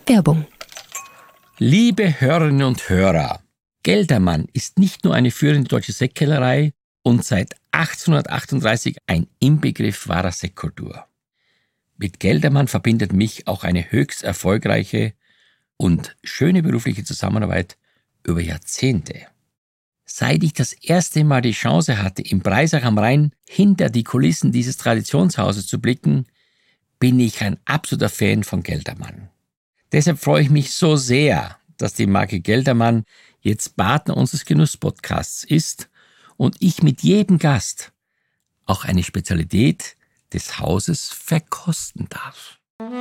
Werbung. Liebe Hörerinnen und Hörer, Geldermann ist nicht nur eine führende deutsche Sektkellerei und seit 1838 ein Inbegriff wahrer Sektkultur. Mit Geldermann verbindet mich auch eine höchst erfolgreiche und schöne berufliche Zusammenarbeit über Jahrzehnte. Seit ich das erste Mal die Chance hatte, im Breisach am Rhein hinter die Kulissen dieses Traditionshauses zu blicken, bin ich ein absoluter Fan von Geldermann. Deshalb freue ich mich so sehr, dass die Marke Geldermann jetzt Partner unseres Genuss-Podcasts ist und ich mit jedem Gast auch eine Spezialität des Hauses verkosten darf.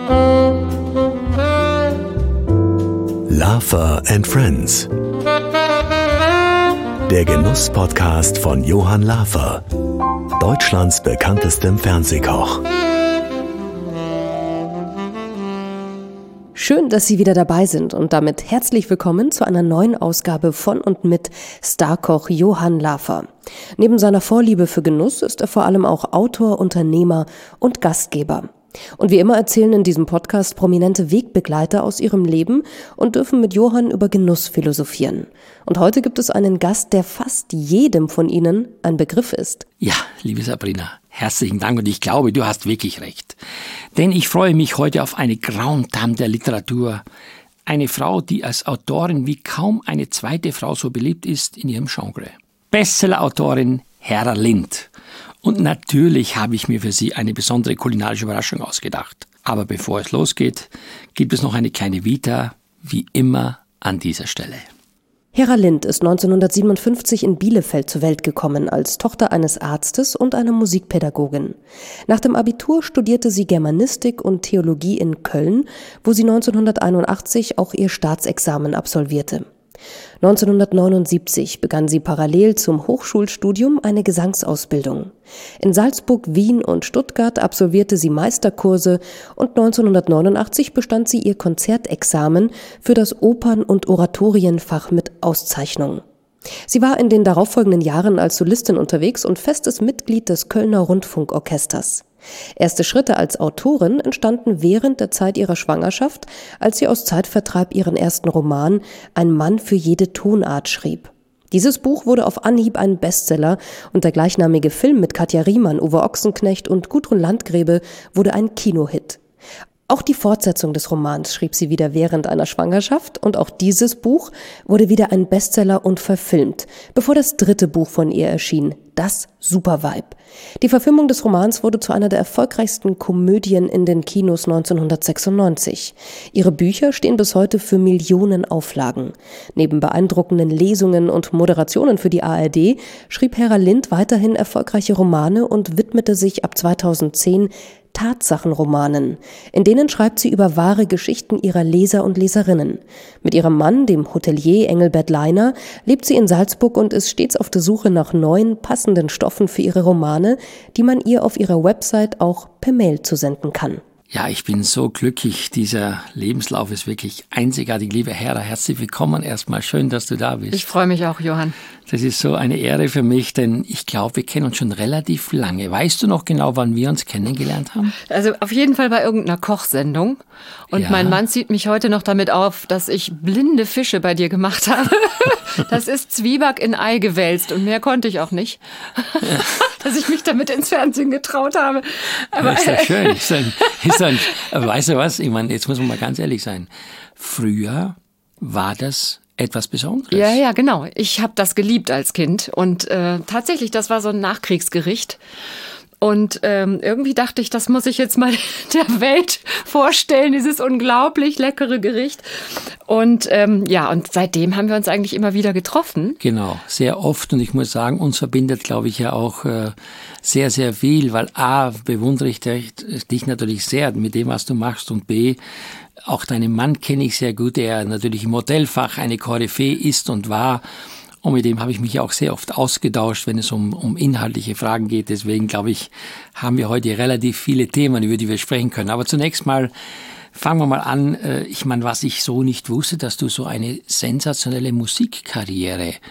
Lafer and Friends. Der Genuss-Podcast von Johann Lafer, Deutschlands bekanntestem Fernsehkoch. Schön, dass Sie wieder dabei sind und damit herzlich willkommen zu einer neuen Ausgabe von und mit Starkoch Johann Lafer. Neben seiner Vorliebe für Genuss ist er vor allem auch Autor, Unternehmer und Gastgeber. Und wie immer erzählen in diesem Podcast prominente Wegbegleiter aus ihrem Leben und dürfen mit Johann über Genuss philosophieren. Und heute gibt es einen Gast, der fast jedem von Ihnen ein Begriff ist. Ja, liebe Sabrina, herzlichen Dank und ich glaube, du hast wirklich recht. Denn ich freue mich heute auf eine Grande Dame der Literatur. Eine Frau, die als Autorin wie kaum eine zweite Frau so beliebt ist in ihrem Genre. Bestseller-Autorin Hera Lind. Und natürlich habe ich mir für sie eine besondere kulinarische Überraschung ausgedacht. Aber bevor es losgeht, gibt es noch eine kleine Vita, wie immer an dieser Stelle. Hera Lind ist 1957 in Bielefeld zur Welt gekommen, als Tochter eines Arztes und einer Musikpädagogin. Nach dem Abitur studierte sie Germanistik und Theologie in Köln, wo sie 1981 auch ihr Staatsexamen absolvierte. 1979 begann sie parallel zum Hochschulstudium eine Gesangsausbildung. In Salzburg, Wien und Stuttgart absolvierte sie Meisterkurse und 1989 bestand sie ihr Konzertexamen für das Opern- und Oratorienfach mit Auszeichnung. Sie war in den darauffolgenden Jahren als Solistin unterwegs und festes Mitglied des Kölner Rundfunkorchesters. Erste Schritte als Autorin entstanden während der Zeit ihrer Schwangerschaft, als sie aus Zeitvertreib ihren ersten Roman »Ein Mann für jede Tonart« schrieb. Dieses Buch wurde auf Anhieb ein Bestseller und der gleichnamige Film mit Katja Riemann, Uwe Ochsenknecht und Gudrun Landgräbe wurde ein Kinohit. Auch die Fortsetzung des Romans schrieb sie wieder während einer Schwangerschaft und auch dieses Buch wurde wieder ein Bestseller und verfilmt, bevor das dritte Buch von ihr erschien, Das Superweib. Die Verfilmung des Romans wurde zu einer der erfolgreichsten Komödien in den Kinos 1996. Ihre Bücher stehen bis heute für Millionen Auflagen. Neben beeindruckenden Lesungen und Moderationen für die ARD schrieb Hera Lind weiterhin erfolgreiche Romane und widmete sich ab 2010 Tatsachenromanen. In denen schreibt sie über wahre Geschichten ihrer Leser und Leserinnen. Mit ihrem Mann, dem Hotelier Engelbert Leiner, lebt sie in Salzburg und ist stets auf der Suche nach neuen, passenden Stoffen für ihre Romane, die man ihr auf ihrer Website auch per Mail zusenden kann. Ja, ich bin so glücklich. Dieser Lebenslauf ist wirklich einzigartig. Liebe Hera, herzlich willkommen. Erstmal schön, dass du da bist. Ich freue mich auch, Johann. Das ist so eine Ehre für mich, denn ich glaube, wir kennen uns schon relativ lange. Weißt du noch genau, wann wir uns kennengelernt haben? Also auf jeden Fall bei irgendeiner Kochsendung. Und Ja. Mein Mann zieht mich heute noch damit auf, dass ich blinde Fische bei dir gemacht habe. Das ist Zwieback in Ei gewälzt und mehr konnte ich auch nicht. Dass ich mich damit ins Fernsehen getraut habe. Aber ist doch schön. Aber weißt du was? Ich meine, jetzt muss man mal ganz ehrlich sein. Früher war das etwas Besonderes. ja, genau. Ich habe das geliebt als Kind. Und tatsächlich, das war so ein Nachkriegsgericht. Und irgendwie dachte ich, das muss ich jetzt mal der Welt vorstellen, dieses unglaublich leckere Gericht. Und und seitdem haben wir uns eigentlich immer wieder getroffen. Genau, sehr oft. Und ich muss sagen, uns verbindet, glaube ich, ja auch sehr, sehr viel. Weil A, bewundere ich dich natürlich sehr mit dem, was du machst. Und B, auch deinen Mann kenne ich sehr gut, der natürlich im Modellfach eine Koryphäe ist und war. Und mit dem habe ich mich auch sehr oft ausgetauscht, wenn es um inhaltliche Fragen geht. Deswegen, glaube ich, haben wir heute relativ viele Themen, über die wir sprechen können. Aber zunächst mal fangen wir mal an. Ich meine, was ich so nicht wusste, dass du so eine sensationelle Musikkarriere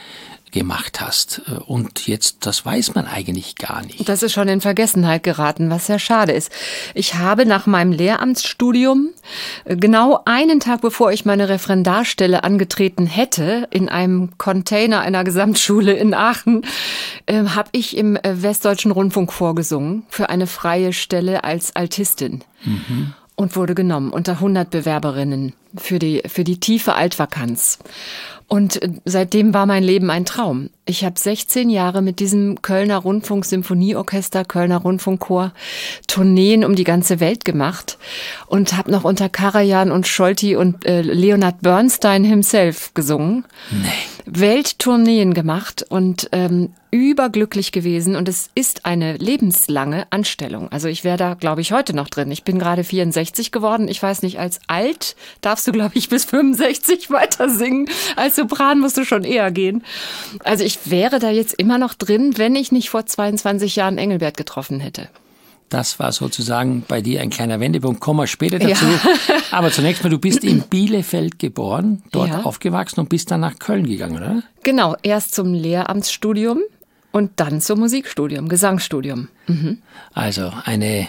gemacht hast. Und jetzt, das weiß man eigentlich gar nicht. Das ist schon in Vergessenheit geraten, was sehr schade ist. Ich habe nach meinem Lehramtsstudium, genau einen Tag bevor ich meine Referendarstelle angetreten hätte, in einem Container einer Gesamtschule in Aachen, habe ich im Westdeutschen Rundfunk vorgesungen für eine freie Stelle als Altistin. Mhm. Und wurde genommen unter 100 Bewerberinnen für die tiefe Altvakanz. Und seitdem war mein Leben ein Traum. Ich habe 16 Jahre mit diesem Kölner Rundfunk-Symphonieorchester, Kölner Rundfunkchor Tourneen um die ganze Welt gemacht und habe noch unter Karajan und Scholti und Leonard Bernstein himself gesungen. Nee. Welttourneen gemacht und überglücklich gewesen. Und es ist eine lebenslange Anstellung. Also ich wäre da, glaube ich, heute noch drin. Ich bin gerade 64 geworden. Ich weiß nicht, als alt darfst du, glaube ich, bis 65 weiter singen. Als Sopran musst du schon eher gehen. Also ich wäre da jetzt immer noch drin, wenn ich nicht vor 22 Jahren Engelbert getroffen hätte. Das war sozusagen bei dir ein kleiner Wendepunkt. Kommen wir später dazu. Ja. Aber zunächst mal, du bist in Bielefeld geboren, dort aufgewachsen und bist dann nach Köln gegangen, oder? Genau, erst zum Lehramtsstudium und dann zum Musikstudium, Gesangsstudium. Mhm. Also eine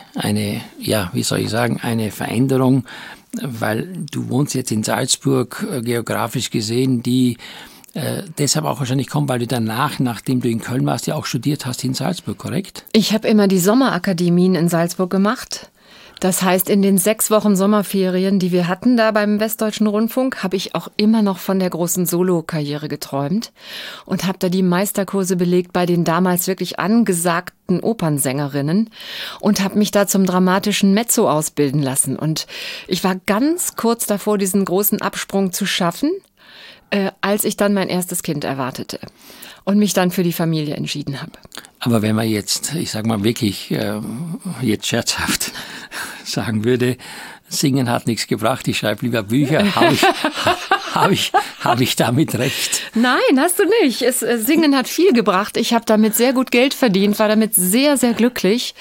Veränderung, weil du wohnst jetzt in Salzburg, geografisch gesehen, die deshalb auch wahrscheinlich kommt, weil du danach, nachdem du in Köln warst, ja auch studiert hast in Salzburg, korrekt? Ich habe immer die Sommerakademien in Salzburg gemacht. Das heißt, in den 6 Wochen Sommerferien, die wir hatten da beim Westdeutschen Rundfunk, habe ich auch immer noch von der großen Solo-Karriere geträumt und habe da die Meisterkurse belegt bei den damals wirklich angesagten Opernsängerinnen und habe mich da zum dramatischen Mezzo ausbilden lassen. Und ich war ganz kurz davor, diesen großen Absprung zu schaffen, als ich dann mein erstes Kind erwartete und mich dann für die Familie entschieden habe. Aber wenn man jetzt, ich sag mal wirklich jetzt scherzhaft sagen würde, Singen hat nichts gebracht, ich schreibe lieber Bücher, habe ich damit recht? Nein, hast du nicht. Singen hat viel gebracht. Ich habe damit sehr gut Geld verdient, war damit sehr, sehr glücklich.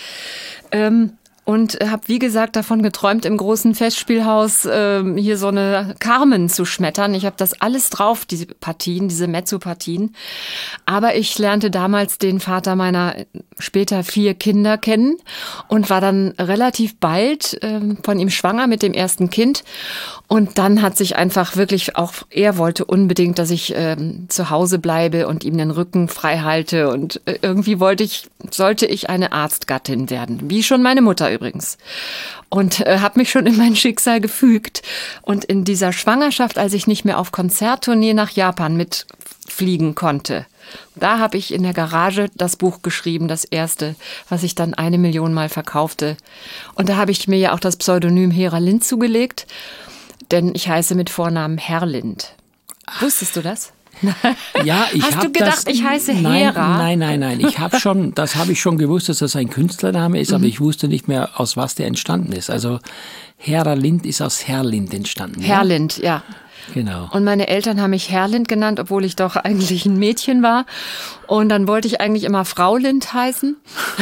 Und habe, wie gesagt, davon geträumt, im großen Festspielhaus hier so eine Carmen zu schmettern. Ich habe das alles drauf, diese Partien, diese Mezzo-Partien. Aber ich lernte damals den Vater meiner später 4 Kinder kennen und war dann relativ bald von ihm schwanger mit dem ersten Kind. Und dann hat sich einfach wirklich auch, er wollte unbedingt, dass ich zu Hause bleibe und ihm den Rücken frei halte. Und irgendwie sollte ich eine Arztgattin werden, wie schon meine Mutter übrigens. Und habe mich schon in mein Schicksal gefügt. Und in dieser Schwangerschaft, als ich nicht mehr auf Konzerttournee nach Japan mitfliegen konnte, da habe ich in der Garage das Buch geschrieben, das erste, was ich dann 1 Million Mal verkaufte. Und da habe ich mir ja auch das Pseudonym Hera Lind zugelegt, denn ich heiße mit Vornamen Herlind. Wusstest du das? Ja, Hast du gedacht, ich heiße Hera? Nein. Das habe ich schon gewusst, dass das ein Künstlername ist, aber ich wusste nicht mehr, aus was der entstanden ist. Also Hera Lind ist aus Herlind entstanden. Herlind, ja. Genau. Und meine Eltern haben mich Herlind genannt, obwohl ich doch eigentlich ein Mädchen war. Und dann wollte ich eigentlich immer Frau Lind heißen.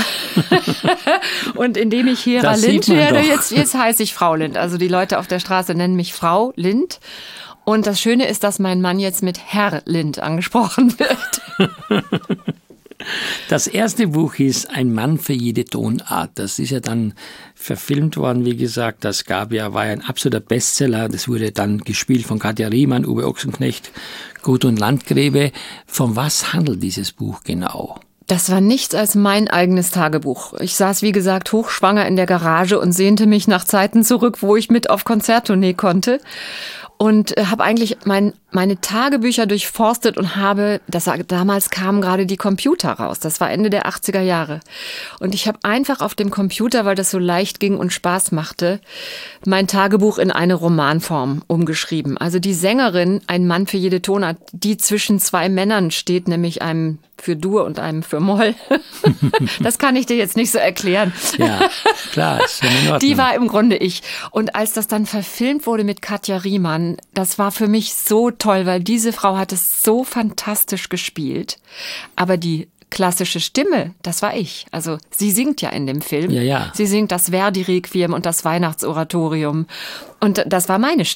Und indem ich Hera Lind werde, jetzt heiße ich Frau Lind. Also die Leute auf der Straße nennen mich Frau Lind. Und das Schöne ist, dass mein Mann jetzt mit Herr Lind angesprochen wird. Das erste Buch hieß Ein Mann für jede Tonart. Das ist ja dann verfilmt worden, wie gesagt. Das war ja ein absoluter Bestseller. Das wurde dann gespielt von Katja Riemann, Uwe Ochsenknecht, Gudrun Landgräbe. Von was handelt dieses Buch genau? Das war nichts als mein eigenes Tagebuch. Ich saß, wie gesagt, hochschwanger in der Garage und sehnte mich nach Zeiten zurück, wo ich mit auf Konzerttournee konnte. Und habe eigentlich meine Tagebücher durchforstet und damals kamen gerade die Computer raus. Das war Ende der 80er Jahre. Und ich habe einfach auf dem Computer, weil das so leicht ging und Spaß machte, mein Tagebuch in eine Romanform umgeschrieben. Also die Sängerin, ein Mann für jede Tonart, die zwischen 2 Männern steht, nämlich einem für Dur und einem für Moll. Das kann ich dir jetzt nicht so erklären. Ja, klar, ist in Ordnung. Die war im Grunde ich. Und als das dann verfilmt wurde mit Katja Riemann, das war für mich so toll, weil diese Frau hat es so fantastisch gespielt. Aber die klassische Stimme, das war ich. Also sie singt ja in dem Film. Ja. Sie singt das Verdi-Requiem und das Weihnachtsoratorium. Und das war meine Stimme.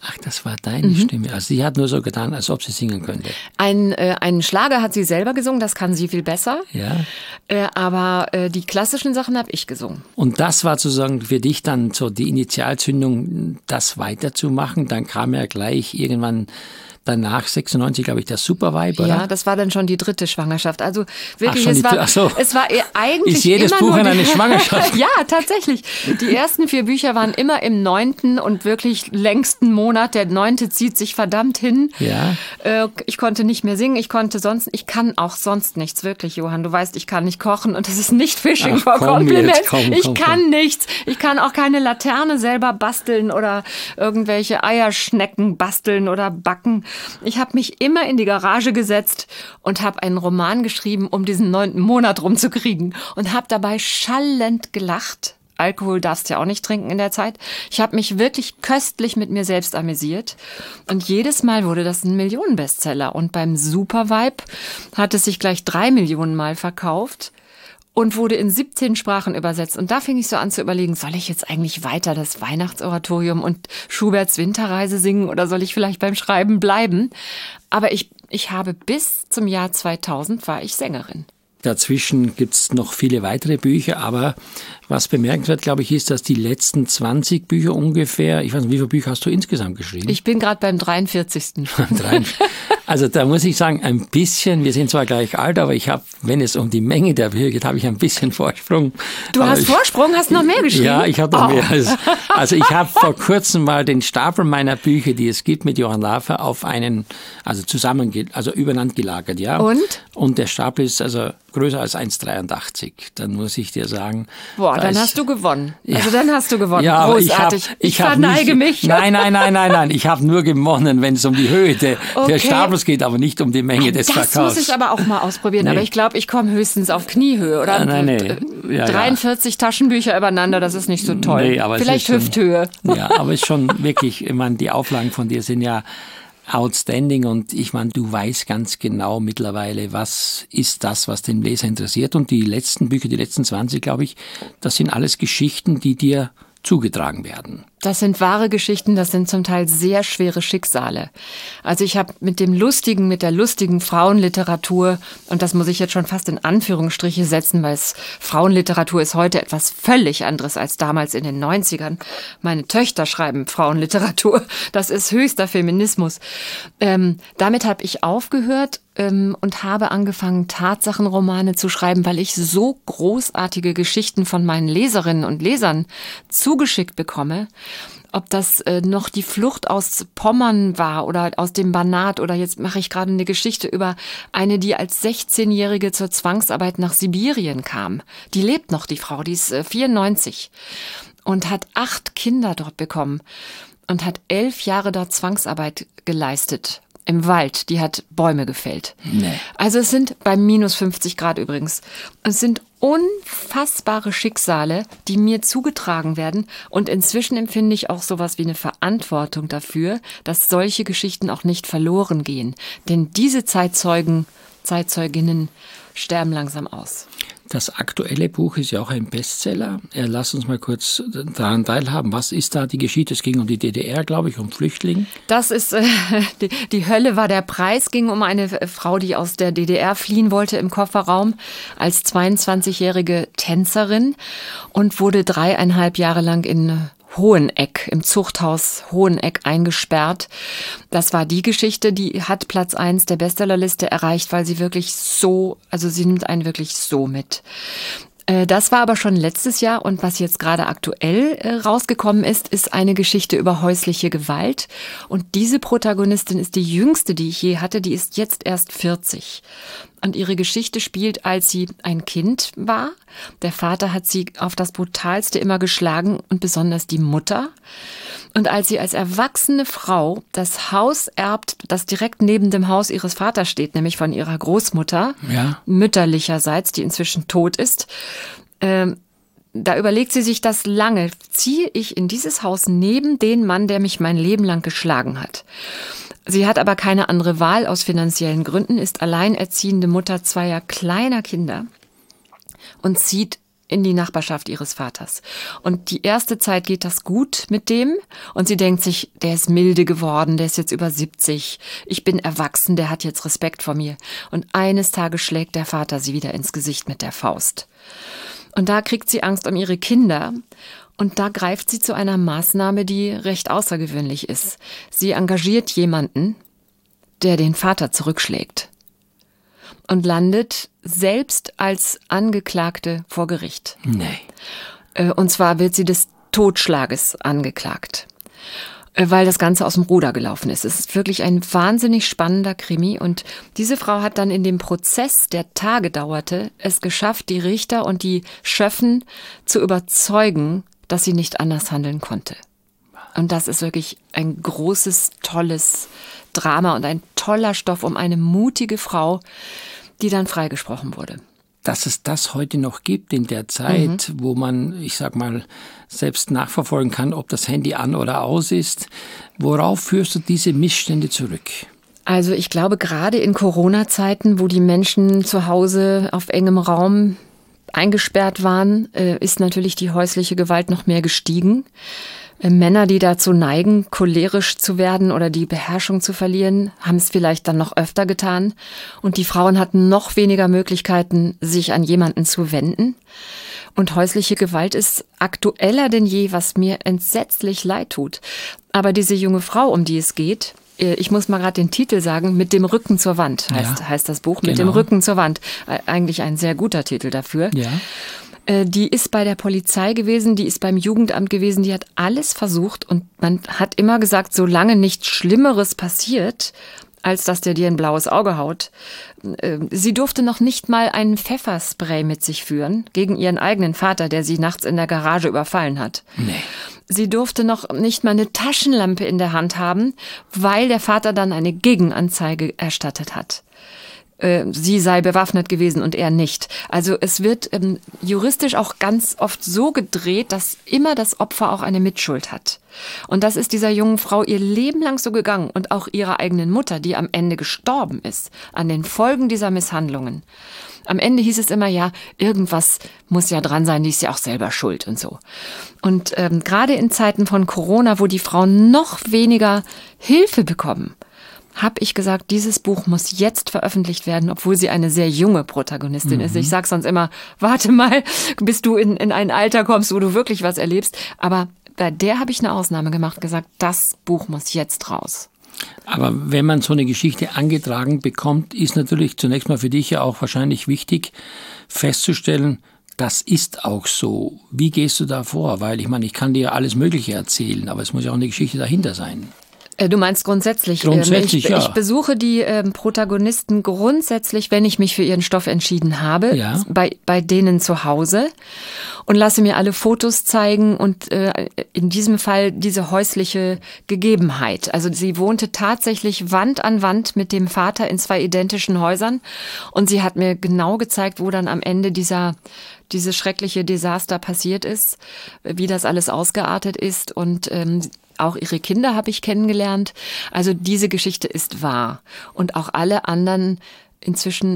Ach, das war deine Stimme. Also sie hat nur so getan, als ob sie singen könnte. Einen Schlager hat sie selber gesungen, das kann sie viel besser. Ja. Aber die klassischen Sachen habe ich gesungen. Und das war sozusagen für dich dann so die Initialzündung, das weiterzumachen. Dann kam ja gleich irgendwann danach, 96, glaube ich, der Supervibe, oder? Ja, das war dann schon die 3. Schwangerschaft. Also wirklich, es war eigentlich ist jedes immer Buch nur eine Schwangerschaft? Ja, tatsächlich. Die ersten 4 Bücher waren immer im 9. und wirklich längsten Monat. Der 9. zieht sich verdammt hin. Ja. Ich konnte nicht mehr singen, ich kann auch sonst nichts, wirklich, Johann. Du weißt, ich kann nicht kochen und das ist nicht Fishing for Compliments. Ich kann nichts. Ich kann auch keine Laterne selber basteln oder irgendwelche Eierschnecken basteln oder backen. Ich habe mich immer in die Garage gesetzt und habe einen Roman geschrieben, um diesen 9. Monat rumzukriegen und habe dabei schallend gelacht. Alkohol darfst du ja auch nicht trinken in der Zeit. Ich habe mich wirklich köstlich mit mir selbst amüsiert. Und jedes Mal wurde das ein Millionenbestseller. Und beim Supervibe hat es sich gleich 3 Millionen Mal verkauft und wurde in 17 Sprachen übersetzt. Und da fing ich so an zu überlegen, soll ich jetzt eigentlich weiter das Weihnachtsoratorium und Schuberts Winterreise singen oder soll ich vielleicht beim Schreiben bleiben? Aber ich habe bis zum Jahr 2000 war ich Sängerin. Dazwischen gibt es noch viele weitere Bücher, aber was bemerkenswert, glaube ich, ist, dass die letzten 20 Bücher ungefähr, ich weiß nicht, wie viele Bücher hast du insgesamt geschrieben? Ich bin gerade beim 43. Also da muss ich sagen, ein bisschen, wir sind zwar gleich alt, aber ich habe, wenn es um die Menge der Bücher geht, habe ich ein bisschen Vorsprung. Du hast Vorsprung? Hast noch mehr geschrieben? Ja, ich habe noch mehr. Also ich habe vor kurzem mal den Stapel meiner Bücher, die es gibt mit Johann Lafer, auf einen, also übereinander gelagert, ja. Und der Stapel ist also größer als 1,83. Dann muss ich dir sagen. Boah, dann hast du gewonnen. Ja. Also dann hast du gewonnen. Ja, großartig. Ich verneige mich. Nein. Ich habe nur gewonnen, wenn es um die Höhe der Stapels geht, aber nicht um die Menge des Verkaufs. Das muss ich aber auch mal ausprobieren. Nee. Aber ich glaube, ich komme höchstens auf Kniehöhe. Oder? Nein. Ja, 43 Taschenbücher übereinander, das ist nicht so toll. Nee, aber vielleicht Hüfthöhe. Ja, aber es ist schon wirklich, ich meine, die Auflagen von dir sind ja outstanding und ich meine, du weißt ganz genau mittlerweile, was ist das, was den Leser interessiert. Und die letzten Bücher, die letzten 20, glaube ich, das sind alles Geschichten, die dir zugetragen werden. Das sind wahre Geschichten, das sind zum Teil sehr schwere Schicksale. Also ich habe mit der lustigen Frauenliteratur, und das muss ich jetzt schon fast in Anführungsstriche setzen, weil Frauenliteratur ist heute etwas völlig anderes als damals in den 90ern. Meine Töchter schreiben Frauenliteratur, das ist höchster Feminismus. Damit habe ich aufgehört und habe angefangen, Tatsachenromane zu schreiben, weil ich so großartige Geschichten von meinen Leserinnen und Lesern zugeschickt bekomme. Ob das noch die Flucht aus Pommern war oder aus dem Banat oder jetzt mache ich gerade eine Geschichte über eine, die als 16-Jährige zur Zwangsarbeit nach Sibirien kam. Die lebt noch, die Frau, die ist 94 und hat 8 Kinder dort bekommen und hat 11 Jahre dort Zwangsarbeit geleistet. Im Wald, die hat Bäume gefällt. Nee. Also es sind bei minus 50 Grad übrigens. Es sind unfassbare Schicksale, die mir zugetragen werden. Und inzwischen empfinde ich auch sowas wie eine Verantwortung dafür, dass solche Geschichten auch nicht verloren gehen. Denn diese Zeitzeuginnen sterben langsam aus. Das aktuelle Buch ist ja auch ein Bestseller. Lass uns mal kurz daran teilhaben. Was ist da die Geschichte? Es ging um die DDR, glaube ich, um Flüchtlinge. Das ist, die Hölle war der Preis. Ging um eine Frau, die aus der DDR fliehen wollte im Kofferraum als 22-jährige Tänzerin und wurde 3,5 Jahre lang in Hoheneck, im Zuchthaus Hoheneck eingesperrt. Das war die Geschichte, die hat Platz 1 der Bestsellerliste erreicht, weil sie wirklich sie nimmt einen wirklich so mit. Das war aber schon letztes Jahr und was jetzt gerade aktuell rausgekommen ist, ist eine Geschichte über häusliche Gewalt. Und diese Protagonistin ist die jüngste, die ich je hatte, die ist jetzt erst 40. Und ihre Geschichte spielt, als sie ein Kind war. Der Vater hat sie auf das Brutalste immer geschlagen und besonders die Mutter. Und als sie als erwachsene Frau das Haus erbt, das direkt neben dem Haus ihres Vaters steht, nämlich von ihrer Großmutter, mütterlicherseits, die inzwischen tot ist, da überlegt sie sich das lange. Ziehe ich in dieses Haus neben den Mann, der mich mein Leben lang geschlagen hat? Sie hat aber keine andere Wahl aus finanziellen Gründen, ist alleinerziehende Mutter 2 kleiner Kinder und zieht in die Nachbarschaft ihres Vaters. Und die erste Zeit geht das gut mit dem und sie denkt sich, der ist milde geworden, der ist jetzt über 70, ich bin erwachsen, der hat jetzt Respekt vor mir. Und eines Tages schlägt der Vater sie wieder ins Gesicht mit der Faust. Und da kriegt sie Angst um ihre Kinder und da greift sie zu einer Maßnahme, die recht außergewöhnlich ist. Sie engagiert jemanden, der den Vater zurückschlägt und landet selbst als Angeklagte vor Gericht. Nee. Und zwar wird sie des Totschlages angeklagt, weil das Ganze aus dem Ruder gelaufen ist. Es ist wirklich ein wahnsinnig spannender Krimi und diese Frau hat dann in dem Prozess, der Tage dauerte, es geschafft, die Richter und die Schöffen zu überzeugen, dass sie nicht anders handeln konnte. Und das ist wirklich ein großes, tolles Drama und ein toller Stoff um eine mutige Frau, die dann freigesprochen wurde. Dass es das heute noch gibt in der Zeit, wo man, ich sag mal, selbst nachverfolgen kann, ob das Handy an oder aus ist. Worauf führst du diese Missstände zurück? Also ich glaube, gerade in Corona-Zeiten, wo die Menschen zu Hause auf engem Raum eingesperrt waren, ist natürlich die häusliche Gewalt noch mehr gestiegen. Männer, die dazu neigen, cholerisch zu werden oder die Beherrschung zu verlieren, haben es vielleicht dann noch öfter getan. Und die Frauen hatten noch weniger Möglichkeiten, sich an jemanden zu wenden. Und häusliche Gewalt ist aktueller denn je, was mir entsetzlich leid tut. Aber diese junge Frau, um die es geht, ich muss mal gerade den Titel sagen, Mit dem Rücken zur Wand heißt das Buch. Mit dem Rücken zur Wand. Eigentlich ein sehr guter Titel dafür. Ja. Die ist bei der Polizei gewesen, die ist beim Jugendamt gewesen, die hat alles versucht und man hat immer gesagt, solange nichts Schlimmeres passiert, als dass der dir ein blaues Auge haut. Sie durfte noch nicht mal einen Pfefferspray mit sich führen gegen ihren eigenen Vater, der sie nachts in der Garage überfallen hat. Nee. Sie durfte noch nicht mal eine Taschenlampe in der Hand haben, weil der Vater dann eine Gegenanzeige erstattet hat. Sie sei bewaffnet gewesen und er nicht. Also es wird juristisch auch ganz oft so gedreht, dass immer das Opfer auch eine Mitschuld hat. Und das ist dieser jungen Frau ihr Leben lang so gegangen und auch ihrer eigenen Mutter, die am Ende gestorben ist an den Folgen dieser Misshandlungen. Am Ende hieß es immer, ja, irgendwas muss ja dran sein, die ist ja auch selber schuld und so. Und gerade in Zeiten von Corona, wo die Frauen noch weniger Hilfe bekommen, habe ich gesagt, dieses Buch muss jetzt veröffentlicht werden, obwohl sie eine sehr junge Protagonistin ist. Ich sage sonst immer, warte mal, bis du in ein Alter kommst, wo du wirklich was erlebst. Aber bei der habe ich eine Ausnahme gemacht, gesagt, das Buch muss jetzt raus. Aber wenn man so eine Geschichte angetragen bekommt, ist natürlich zunächst mal für dich ja auch wahrscheinlich wichtig festzustellen, das ist auch so. Wie gehst du da vor? Weil ich meine, ich kann dir alles Mögliche erzählen, aber es muss ja auch eine Geschichte dahinter sein. Du meinst grundsätzlich? Grundsätzlich, ja. Ich besuche die Protagonisten grundsätzlich, wenn ich mich für ihren Stoff entschieden habe, bei denen zu Hause und lasse mir alle Fotos zeigen und in diesem Fall diese häusliche Gegebenheit. Also sie wohnte tatsächlich Wand an Wand mit dem Vater in 2 identischen Häusern und sie hat mir genau gezeigt, wo dann am Ende dieses schreckliche Desaster passiert ist, wie das alles ausgeartet ist und auch ihre Kinder habe ich kennengelernt. Also diese Geschichte ist wahr. Und auch alle anderen inzwischen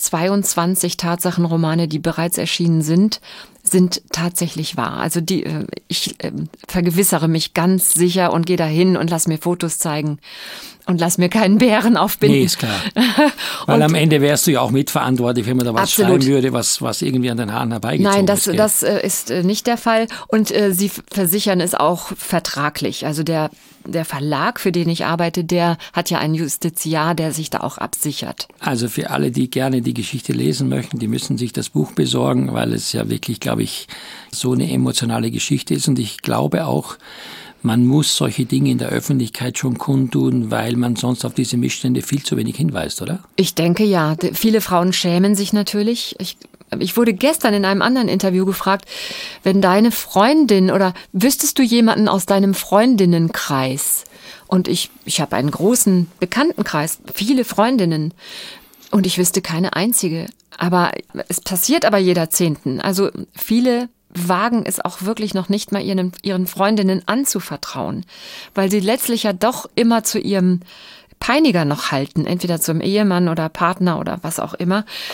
22 Tatsachenromane, die bereits erschienen sind tatsächlich wahr. Also ich vergewissere mich ganz sicher und gehe dahin und lass mir Fotos zeigen und lass mir keinen Bären aufbinden. Nee, ist klar. Weil am Ende wärst du ja auch mitverantwortlich, wenn man da was schreiben würde, was irgendwie an den Haaren herbeigezogen ist. Nein, das ist nicht der Fall. Und sie versichern es auch vertraglich. Also der Verlag, für den ich arbeite, der hat ja einen Justiziar, der sich da auch absichert. Also für alle, die gerne die Geschichte lesen möchten, die müssen sich das Buch besorgen, weil es ja wirklich, glaube ich, so eine emotionale Geschichte ist. Und ich glaube auch, man muss solche Dinge in der Öffentlichkeit schon kundtun, weil man sonst auf diese Missstände viel zu wenig hinweist, oder? Ich denke ja. Viele Frauen schämen sich natürlich. Ich wurde gestern in einem anderen Interview gefragt, wenn deine Freundin oder wüsstest du jemanden aus deinem Freundinnenkreis? Und ich habe einen großen Bekanntenkreis, viele Freundinnen und ich wüsste keine einzige. Aber es passiert aber jeder 10. Also viele wagen es auch wirklich noch nicht mal ihren Freundinnen anzuvertrauen, weil sie letztlich ja doch immer zu ihrem Peiniger noch halten, entweder zum Ehemann oder Partner oder was auch immer.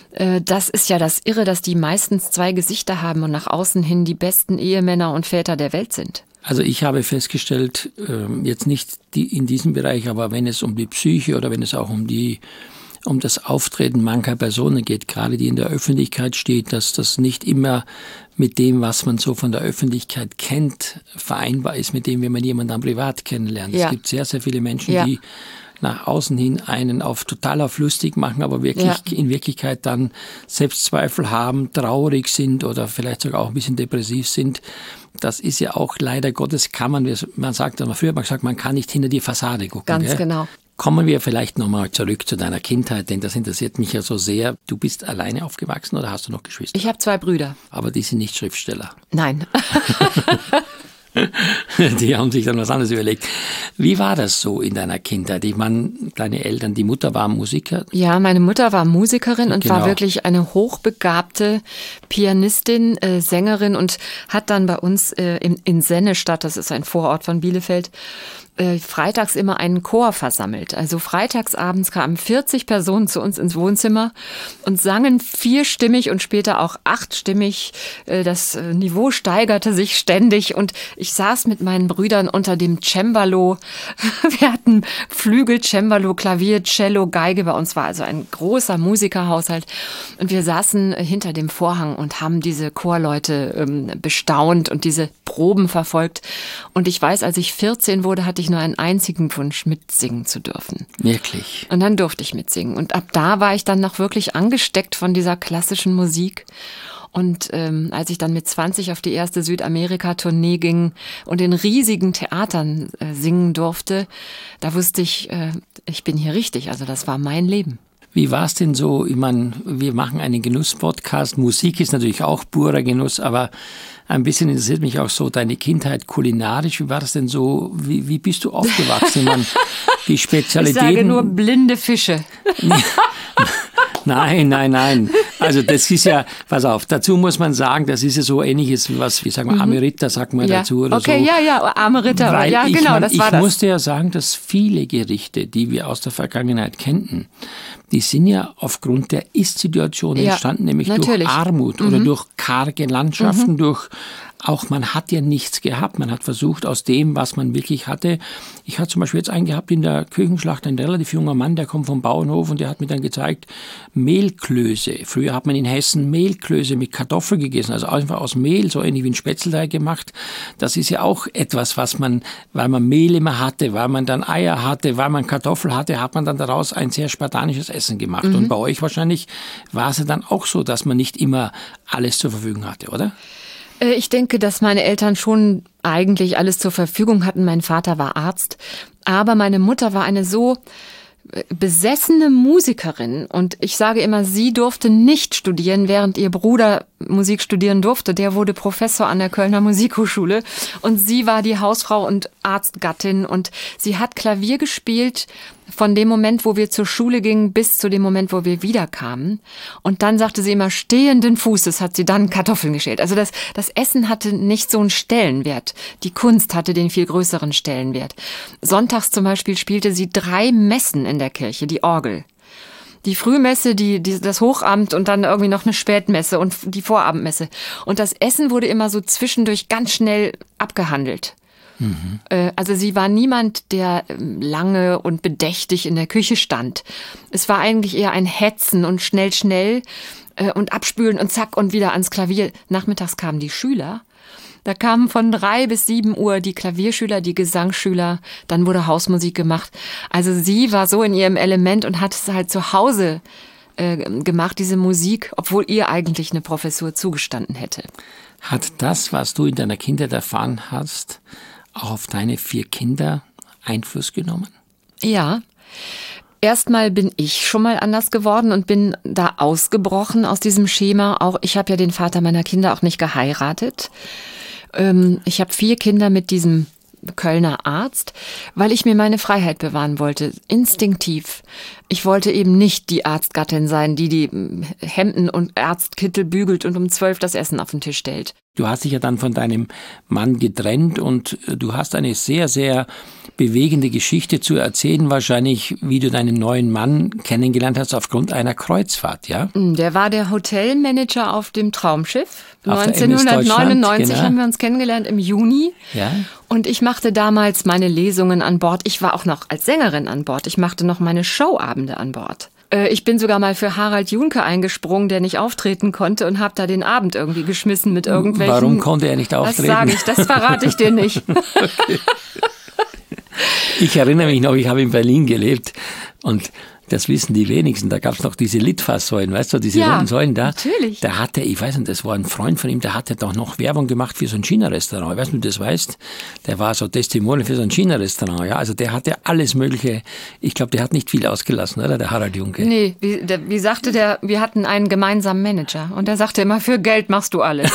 Das ist ja das Irre, dass die meistens 2 Gesichter haben und nach außen hin die besten Ehemänner und Väter der Welt sind. Also ich habe festgestellt, jetzt nicht in diesem Bereich, aber wenn es um die Psyche oder wenn es auch um das Auftreten mancher Personen geht, gerade die in der Öffentlichkeit steht, dass das nicht immer mit dem, was man so von der Öffentlichkeit kennt, vereinbar ist mit dem, wenn man jemanden dann privat kennenlernt. Ja. Es gibt sehr, sehr viele Menschen, die nach außen hin einen total auf lustig machen, aber in Wirklichkeit dann Selbstzweifel haben, traurig sind oder vielleicht sogar auch ein bisschen depressiv sind. Das ist ja auch leider Gottes, man sagt, früher hat man gesagt, man kann nicht hinter die Fassade gucken. Ganz genau. Kommen wir vielleicht nochmal zurück zu deiner Kindheit, denn das interessiert mich ja so sehr. Du bist alleine aufgewachsen oder hast du noch Geschwister? Ich habe 2 Brüder. Aber die sind nicht Schriftsteller. Nein. Die haben sich dann was anderes überlegt. Wie war das so in deiner Kindheit? Ich meine, deine Eltern, die Mutter war Musiker. Ja, meine Mutter war Musikerin und war wirklich eine hochbegabte Pianistin, Sängerin und hat dann bei uns in Sennestadt, das ist ein Vorort von Bielefeld, freitags immer einen Chor versammelt. Also freitagsabends kamen 40 Personen zu uns ins Wohnzimmer und sangen 4-stimmig und später auch 8-stimmig. Das Niveau steigerte sich ständig und ich saß mit meinen Brüdern unter dem Cembalo. Wir hatten Flügel, Cembalo, Klavier, Cello, Geige. Bei uns war also ein großer Musikerhaushalt und wir saßen hinter dem Vorhang und haben diese Chorleute bestaunt und diese Proben verfolgt. Und ich weiß, als ich 14 wurde, hatte ich nur einen einzigen Wunsch, mitsingen zu dürfen. Wirklich? Und dann durfte ich mitsingen. Und ab da war ich dann noch wirklich angesteckt von dieser klassischen Musik. Und als ich dann mit 20 auf die erste Südamerika-Tournee ging und in riesigen Theatern singen durfte, da wusste ich, ich bin hier richtig. Also das war mein Leben. Wie war es denn so? Ich meine, wir machen einen Genuss-Podcast. Musik ist natürlich auch purer Genuss, aber ein bisschen interessiert mich auch so deine Kindheit kulinarisch. Wie war das denn so? Wie bist du aufgewachsen? Ich meine, die Spezialitäten... Ich sage nur blinde Fische. Nein. Also das ist ja, pass auf, dazu muss man sagen, das ist ja so ähnliches, wie sagen wir, Arme-Ritter, sagt man dazu oder so. Okay, ja, Arme-Ritter, ja genau, das war das. Ich musste ja sagen, dass viele Gerichte, die wir aus der Vergangenheit kannten, die sind ja aufgrund der Ist-Situation entstanden, nämlich durch Armut oder durch karge Landschaften, man hat ja nichts gehabt. Man hat versucht, aus dem, was man wirklich hatte. Ich hatte zum Beispiel jetzt einen gehabt in der Küchenschlacht, ein relativ junger Mann, der kommt vom Bauernhof und der hat mir dann gezeigt, Mehlklöße. Früher hat man in Hessen Mehlklöße mit Kartoffeln gegessen, also einfach aus Mehl, so ähnlich wie ein Spätzleteig gemacht. Das ist ja auch etwas, was man, weil man Mehl immer hatte, weil man dann Eier hatte, weil man Kartoffel hatte, hat man dann daraus ein sehr spartanisches Essen gemacht. Und bei euch wahrscheinlich war es ja dann auch so, dass man nicht immer alles zur Verfügung hatte, oder? Ich denke, dass meine Eltern schon eigentlich alles zur Verfügung hatten. Mein Vater war Arzt, aber meine Mutter war eine so besessene Musikerin und ich sage immer, sie durfte nicht studieren, während ihr Bruder Musik studieren durfte. Der wurde Professor an der Kölner Musikhochschule und sie war die Hausfrau und Arztgattin und sie hat Klavier gespielt von dem Moment, wo wir zur Schule gingen, bis zu dem Moment, wo wir wiederkamen. Und dann sagte sie immer, stehenden Fußes hat sie dann Kartoffeln geschält. Also das Essen hatte nicht so einen Stellenwert. Die Kunst hatte den viel größeren Stellenwert. Sonntags zum Beispiel spielte sie 3 Messen in der Kirche, die Orgel. Die Frühmesse, das Hochamt und dann irgendwie noch eine Spätmesse und die Vorabendmesse. Und das Essen wurde immer so zwischendurch ganz schnell abgehandelt. Also sie war niemand, der lange und bedächtig in der Küche stand. Es war eigentlich eher ein Hetzen und schnell und abspülen und zack und wieder ans Klavier. Nachmittags kamen die Schüler. Da kamen von 3 bis 7 Uhr die Klavierschüler, die Gesangsschüler. Dann wurde Hausmusik gemacht. Also sie war so in ihrem Element und hat es halt zu Hause gemacht, diese Musik, obwohl ihr eigentlich eine Professur zugestanden hätte. Hat das, was du in deiner Kindheit erfahren hast, auch auf deine 4 Kinder Einfluss genommen? Ja. Erstmal bin ich schon mal anders geworden und bin da ausgebrochen aus diesem Schema. Auch ich habe ja den Vater meiner Kinder auch nicht geheiratet. Ich habe 4 Kinder mit diesem Kölner Arzt, weil ich mir meine Freiheit bewahren wollte, instinktiv. Ich wollte eben nicht die Arztgattin sein, die Hemden und Arztkittel bügelt und um 12 das Essen auf den Tisch stellt. Du hast dich ja dann von deinem Mann getrennt und du hast eine sehr, sehr bewegende Geschichte zu erzählen, wahrscheinlich, wie du deinen neuen Mann kennengelernt hast aufgrund einer Kreuzfahrt, ja? Der war der Hotelmanager auf dem Traumschiff. Auf der MS Deutschland, 1999 genau. haben wir uns kennengelernt im Juni. Ja. Und ich machte damals meine Lesungen an Bord. Ich war auch noch als Sängerin an Bord. Ich machte noch meine Showabende an Bord. Ich bin sogar mal für Harald Junke eingesprungen, der nicht auftreten konnte, und habe da den Abend irgendwie geschmissen mit irgendwelchen... Warum konnte er nicht auftreten? Das sage ich, das verrate ich dir nicht. Okay. Ich erinnere mich noch, ich habe in Berlin gelebt und das wissen die wenigsten, da gab es noch diese Litfaßsäulen, weißt du, diese runden Säulen da. Natürlich. Da hatte, ich weiß nicht, das war ein Freund von ihm, der hatte doch noch Werbung gemacht für so ein China-Restaurant. Ich weiß nicht, ob du das weißt. Der war so Testimonial für so ein China-Restaurant, ja. Also der hatte alles Mögliche. Ich glaube, der hat nicht viel ausgelassen, oder? Der Harald Junke. Nee, wie sagte der, wir hatten einen gemeinsamen Manager und der sagte immer, für Geld machst du alles.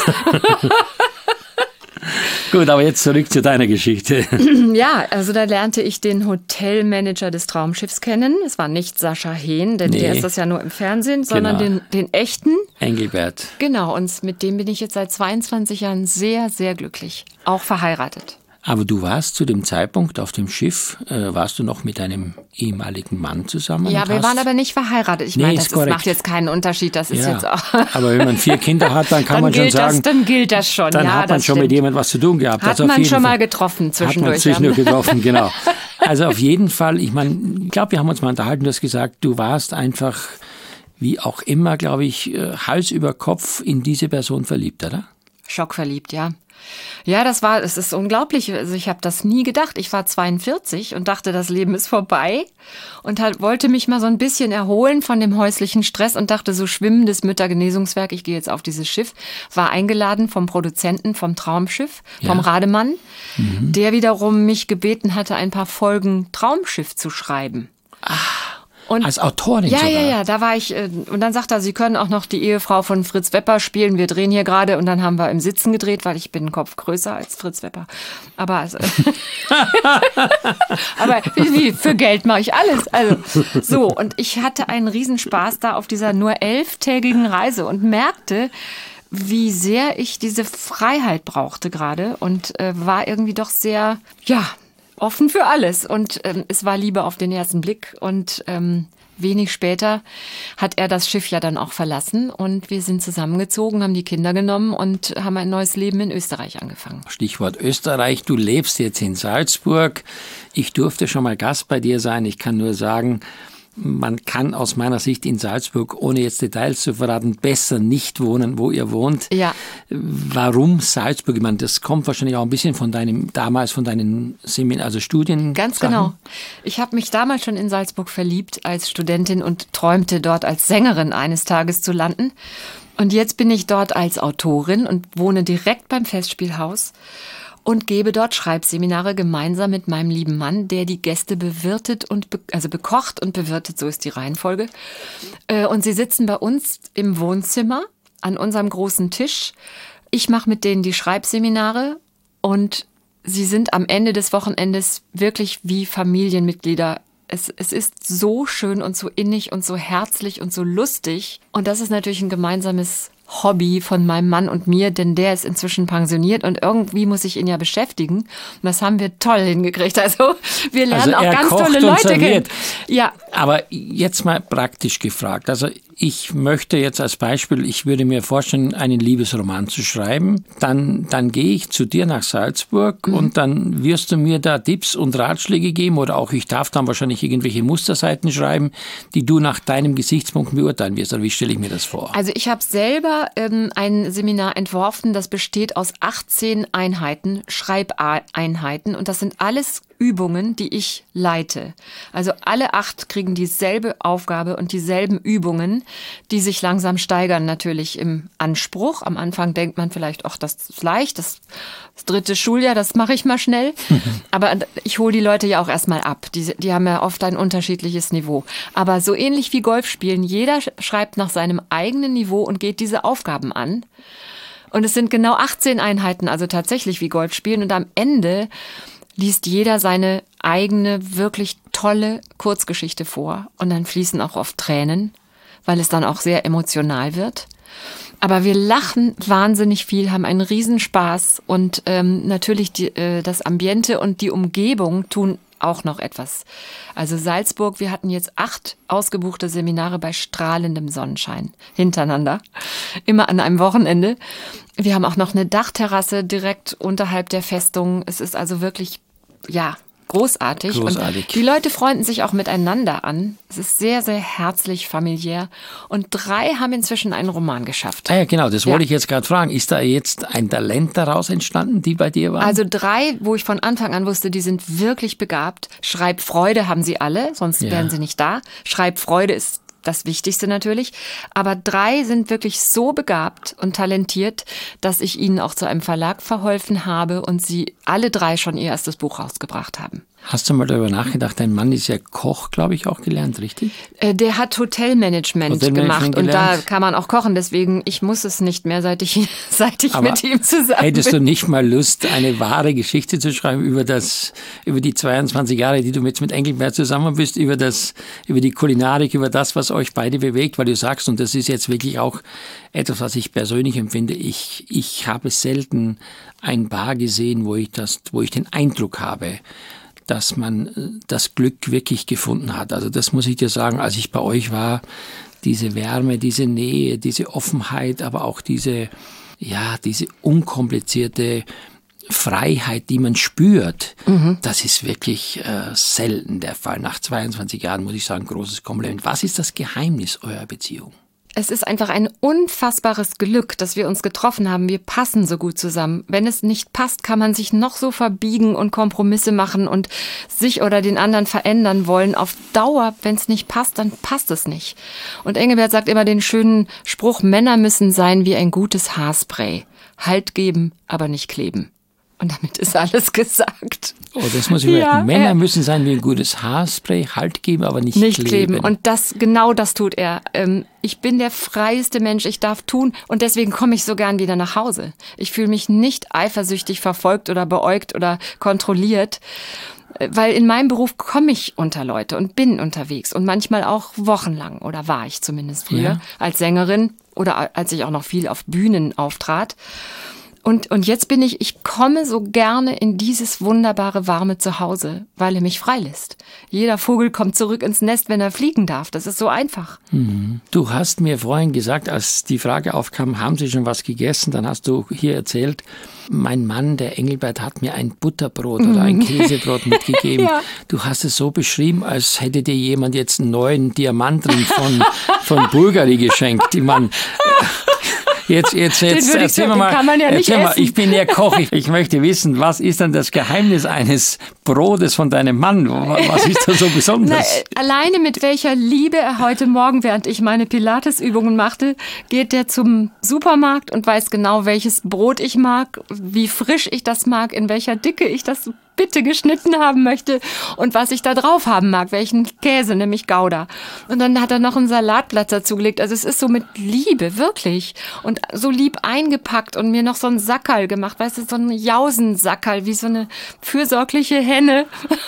Gut, aber jetzt zurück zu deiner Geschichte. Ja, also da lernte ich den Hotelmanager des Traumschiffs kennen. Es war nicht Sascha Hehn, denn der ist das ja nur im Fernsehen, sondern den echten. Engelbert. Genau, und mit dem bin ich jetzt seit 22 Jahren sehr, sehr glücklich. Auch verheiratet. Aber du warst zu dem Zeitpunkt auf dem Schiff, warst du noch mit deinem ehemaligen Mann zusammen? Ja, wir waren aber nicht verheiratet. Ich meine, das macht jetzt keinen Unterschied. Das ist jetzt auch. Aber wenn man 4 Kinder hat, dann kann man schon sagen. Dann gilt das schon. Dann hat man schon mit jemandem was zu tun gehabt. Hat man schon mal getroffen zwischendurch. Hat man zwischendurch getroffen, genau. Also auf jeden Fall, ich glaube, wir haben uns mal unterhalten, du hast gesagt, du warst einfach, wie auch immer, glaube ich, Hals über Kopf in diese Person verliebt, oder? Schockverliebt, ja. Ja, es ist unglaublich. Also ich habe das nie gedacht. Ich war 42 und dachte, das Leben ist vorbei und wollte mich mal so ein bisschen erholen von dem häuslichen Stress und dachte, so schwimmendes Müttergenesungswerk, ich gehe jetzt auf dieses Schiff, war eingeladen vom Produzenten vom Traumschiff, vom Rademann, der wiederum mich gebeten hatte, ein paar Folgen Traumschiff zu schreiben. Und als Autorin sogar? Ja, da war ich, und dann sagt er, Sie können auch noch die Ehefrau von Fritz Wepper spielen, wir drehen hier gerade, und dann haben wir im Sitzen gedreht, weil ich bin einen Kopf größer als Fritz Wepper. Aber, also, aber für Geld mache ich alles. Also, so, und ich hatte einen Riesenspaß da auf dieser nur 11-tägigen Reise und merkte, wie sehr ich diese Freiheit brauchte gerade und war irgendwie doch sehr, offen für alles. Und es war Liebe auf den ersten Blick. Und wenig später hat er das Schiff ja dann auch verlassen. Und wir sind zusammengezogen, haben die Kinder genommen und haben ein neues Leben in Österreich angefangen. Stichwort Österreich. Du lebst jetzt in Salzburg. Ich durfte schon mal Gast bei dir sein. Ich kann nur sagen, man kann aus meiner Sicht in Salzburg, ohne jetzt Details zu verraten, besser nicht wohnen, wo ihr wohnt. Ja. Warum Salzburg? Ich meine, das kommt wahrscheinlich auch ein bisschen von deinen Studien. Ganz genau. Ich habe mich damals schon in Salzburg verliebt als Studentin und träumte dort als Sängerin eines Tages zu landen. Und jetzt bin ich dort als Autorin und wohne direkt beim Festspielhaus und gebe dort Schreibseminare gemeinsam mit meinem lieben Mann, der die Gäste bewirtet und bekocht und bewirtet, so ist die Reihenfolge. Und sie sitzen bei uns im Wohnzimmer an unserem großen Tisch. Ich mache mit denen die Schreibseminare und sie sind am Ende des Wochenendes wirklich wie Familienmitglieder. Es ist so schön und so innig und so herzlich und so lustig. Und das ist natürlich ein gemeinsames Hobby von meinem Mann und mir, denn der ist inzwischen pensioniert und irgendwie muss ich ihn ja beschäftigen. Und das haben wir toll hingekriegt. Also wir lernen auch ganz tolle Leute kennen. Ja. Aber jetzt mal praktisch gefragt. Also ich möchte jetzt als Beispiel, ich würde mir vorstellen, einen Liebesroman zu schreiben. Dann gehe ich zu dir nach Salzburg und dann wirst du mir da Tipps und Ratschläge geben oder auch ich darf dann wahrscheinlich irgendwelche Musterseiten schreiben, die du nach deinem Gesichtspunkt beurteilen wirst. Oder wie stelle ich mir das vor? Also ich habe selber ein Seminar entworfen, das besteht aus 18 Einheiten, Schreibeinheiten und das sind alles Übungen, die ich leite. Also alle 8 kriegen dieselbe Aufgabe und dieselben Übungen, die sich langsam steigern natürlich im Anspruch. Am Anfang denkt man vielleicht, ach, das ist leicht, das 3. Schuljahr, das mache ich mal schnell. Aber ich hole die Leute ja auch erstmal ab. Die haben ja oft ein unterschiedliches Niveau. Aber so ähnlich wie Golf spielen, jeder schreibt nach seinem eigenen Niveau und geht diese Aufgaben an. Und es sind genau 18 Einheiten, also tatsächlich wie Golf spielen. Und am Ende liest jeder seine eigene, wirklich tolle Kurzgeschichte vor. Und dann fließen auch oft Tränen, weil es dann auch sehr emotional wird. Aber wir lachen wahnsinnig viel, haben einen Riesenspaß und natürlich das Ambiente und die Umgebung tun auch noch etwas. Also Salzburg, wir hatten jetzt 8 ausgebuchte Seminare bei strahlendem Sonnenschein hintereinander, immer an einem Wochenende. Wir haben auch noch eine Dachterrasse direkt unterhalb der Festung. Es ist also wirklich, großartig. Und die Leute freunden sich auch miteinander an. Es ist sehr, sehr herzlich, familiär. Und 3 haben inzwischen einen Roman geschafft. Ja, genau, das wollte ich jetzt gerade fragen. Ist da jetzt ein Talent daraus entstanden, die bei dir waren? Also 3, wo ich von Anfang an wusste, die sind wirklich begabt. Schreibfreude haben sie alle, sonst wären sie nicht da. Schreibfreude ist das Wichtigste natürlich. Aber 3 sind wirklich so begabt und talentiert, dass ich ihnen auch zu einem Verlag verholfen habe und sie alle 3 schon ihr erstes Buch rausgebracht haben. Hast du mal darüber nachgedacht, dein Mann ist ja Koch, glaube ich, auch gelernt, richtig? Der hat Hotelmanagement gemacht und da kann man auch kochen. Deswegen, ich muss es nicht mehr, seit ich mit ihm zusammen bin. Hättest du nicht mal Lust, eine wahre Geschichte zu schreiben über die 22 Jahre, die du jetzt mit Engelbert zusammen bist, über die Kulinarik, über das, was euch beide bewegt, weil du sagst, und das ist jetzt wirklich auch etwas, was ich persönlich empfinde, ich habe selten ein Bar gesehen, wo ich den Eindruck habe, dass man das Glück wirklich gefunden hat. Also das muss ich dir sagen, als ich bei euch war, diese Wärme, diese Nähe, diese Offenheit, aber auch diese unkomplizierte Freiheit, die man spürt, das ist wirklich selten der Fall. Nach 22 Jahren muss ich sagen, großes Kompliment. Was ist das Geheimnis eurer Beziehung? Es ist einfach ein unfassbares Glück, dass wir uns getroffen haben. Wir passen so gut zusammen. Wenn es nicht passt, kann man sich noch so verbiegen und Kompromisse machen und sich oder den anderen verändern wollen. Auf Dauer, wenn es nicht passt, dann passt es nicht. Und Engelbert sagt immer den schönen Spruch, Männer müssen sein wie ein gutes Haarspray. Halt geben, aber nicht kleben. Und damit ist alles gesagt. Oh, das muss ich merken. Männer müssen sein wie ein gutes Haarspray, Halt geben, aber nicht kleben. Und genau das tut er. Ich bin der freieste Mensch, ich darf tun und deswegen komme ich so gern wieder nach Hause. Ich fühle mich nicht eifersüchtig verfolgt oder beäugt oder kontrolliert, weil in meinem Beruf komme ich unter Leute und bin unterwegs und manchmal auch wochenlang oder war ich zumindest früher als Sängerin oder als ich auch noch viel auf Bühnen auftrat. Und jetzt ich komme so gerne in dieses wunderbare, warme Zuhause, weil er mich freilässt. Jeder Vogel kommt zurück ins Nest, wenn er fliegen darf. Das ist so einfach. Du hast mir vorhin gesagt, als die Frage aufkam, haben Sie schon was gegessen? Dann hast du hier erzählt, mein Mann, der Engelbert, hat mir ein Butterbrot oder ein Käsebrot mitgegeben. Du hast es so beschrieben, als hätte dir jemand jetzt einen neuen Diamantring von Bulgari geschenkt. Jetzt erzähl mir mal, ich bin ja Koch, ich möchte wissen, was ist denn das Geheimnis eines Brotes von deinem Mann? Was ist da so besonders? Alleine mit welcher Liebe er heute Morgen, während ich meine Pilates-Übungen machte, geht er zum Supermarkt und weiß genau, welches Brot ich mag, wie frisch ich das mag, in welcher Dicke ich das bitte geschnitten haben möchte und was ich da drauf haben mag, welchen Käse, nämlich Gouda. Und dann hat er noch ein Salatblatt dazugelegt. Also es ist so mit Liebe, wirklich. Und so lieb eingepackt und mir noch so ein Sackerl gemacht, weißt du, so ein Jausensackerl, wie so eine fürsorgliche Henne.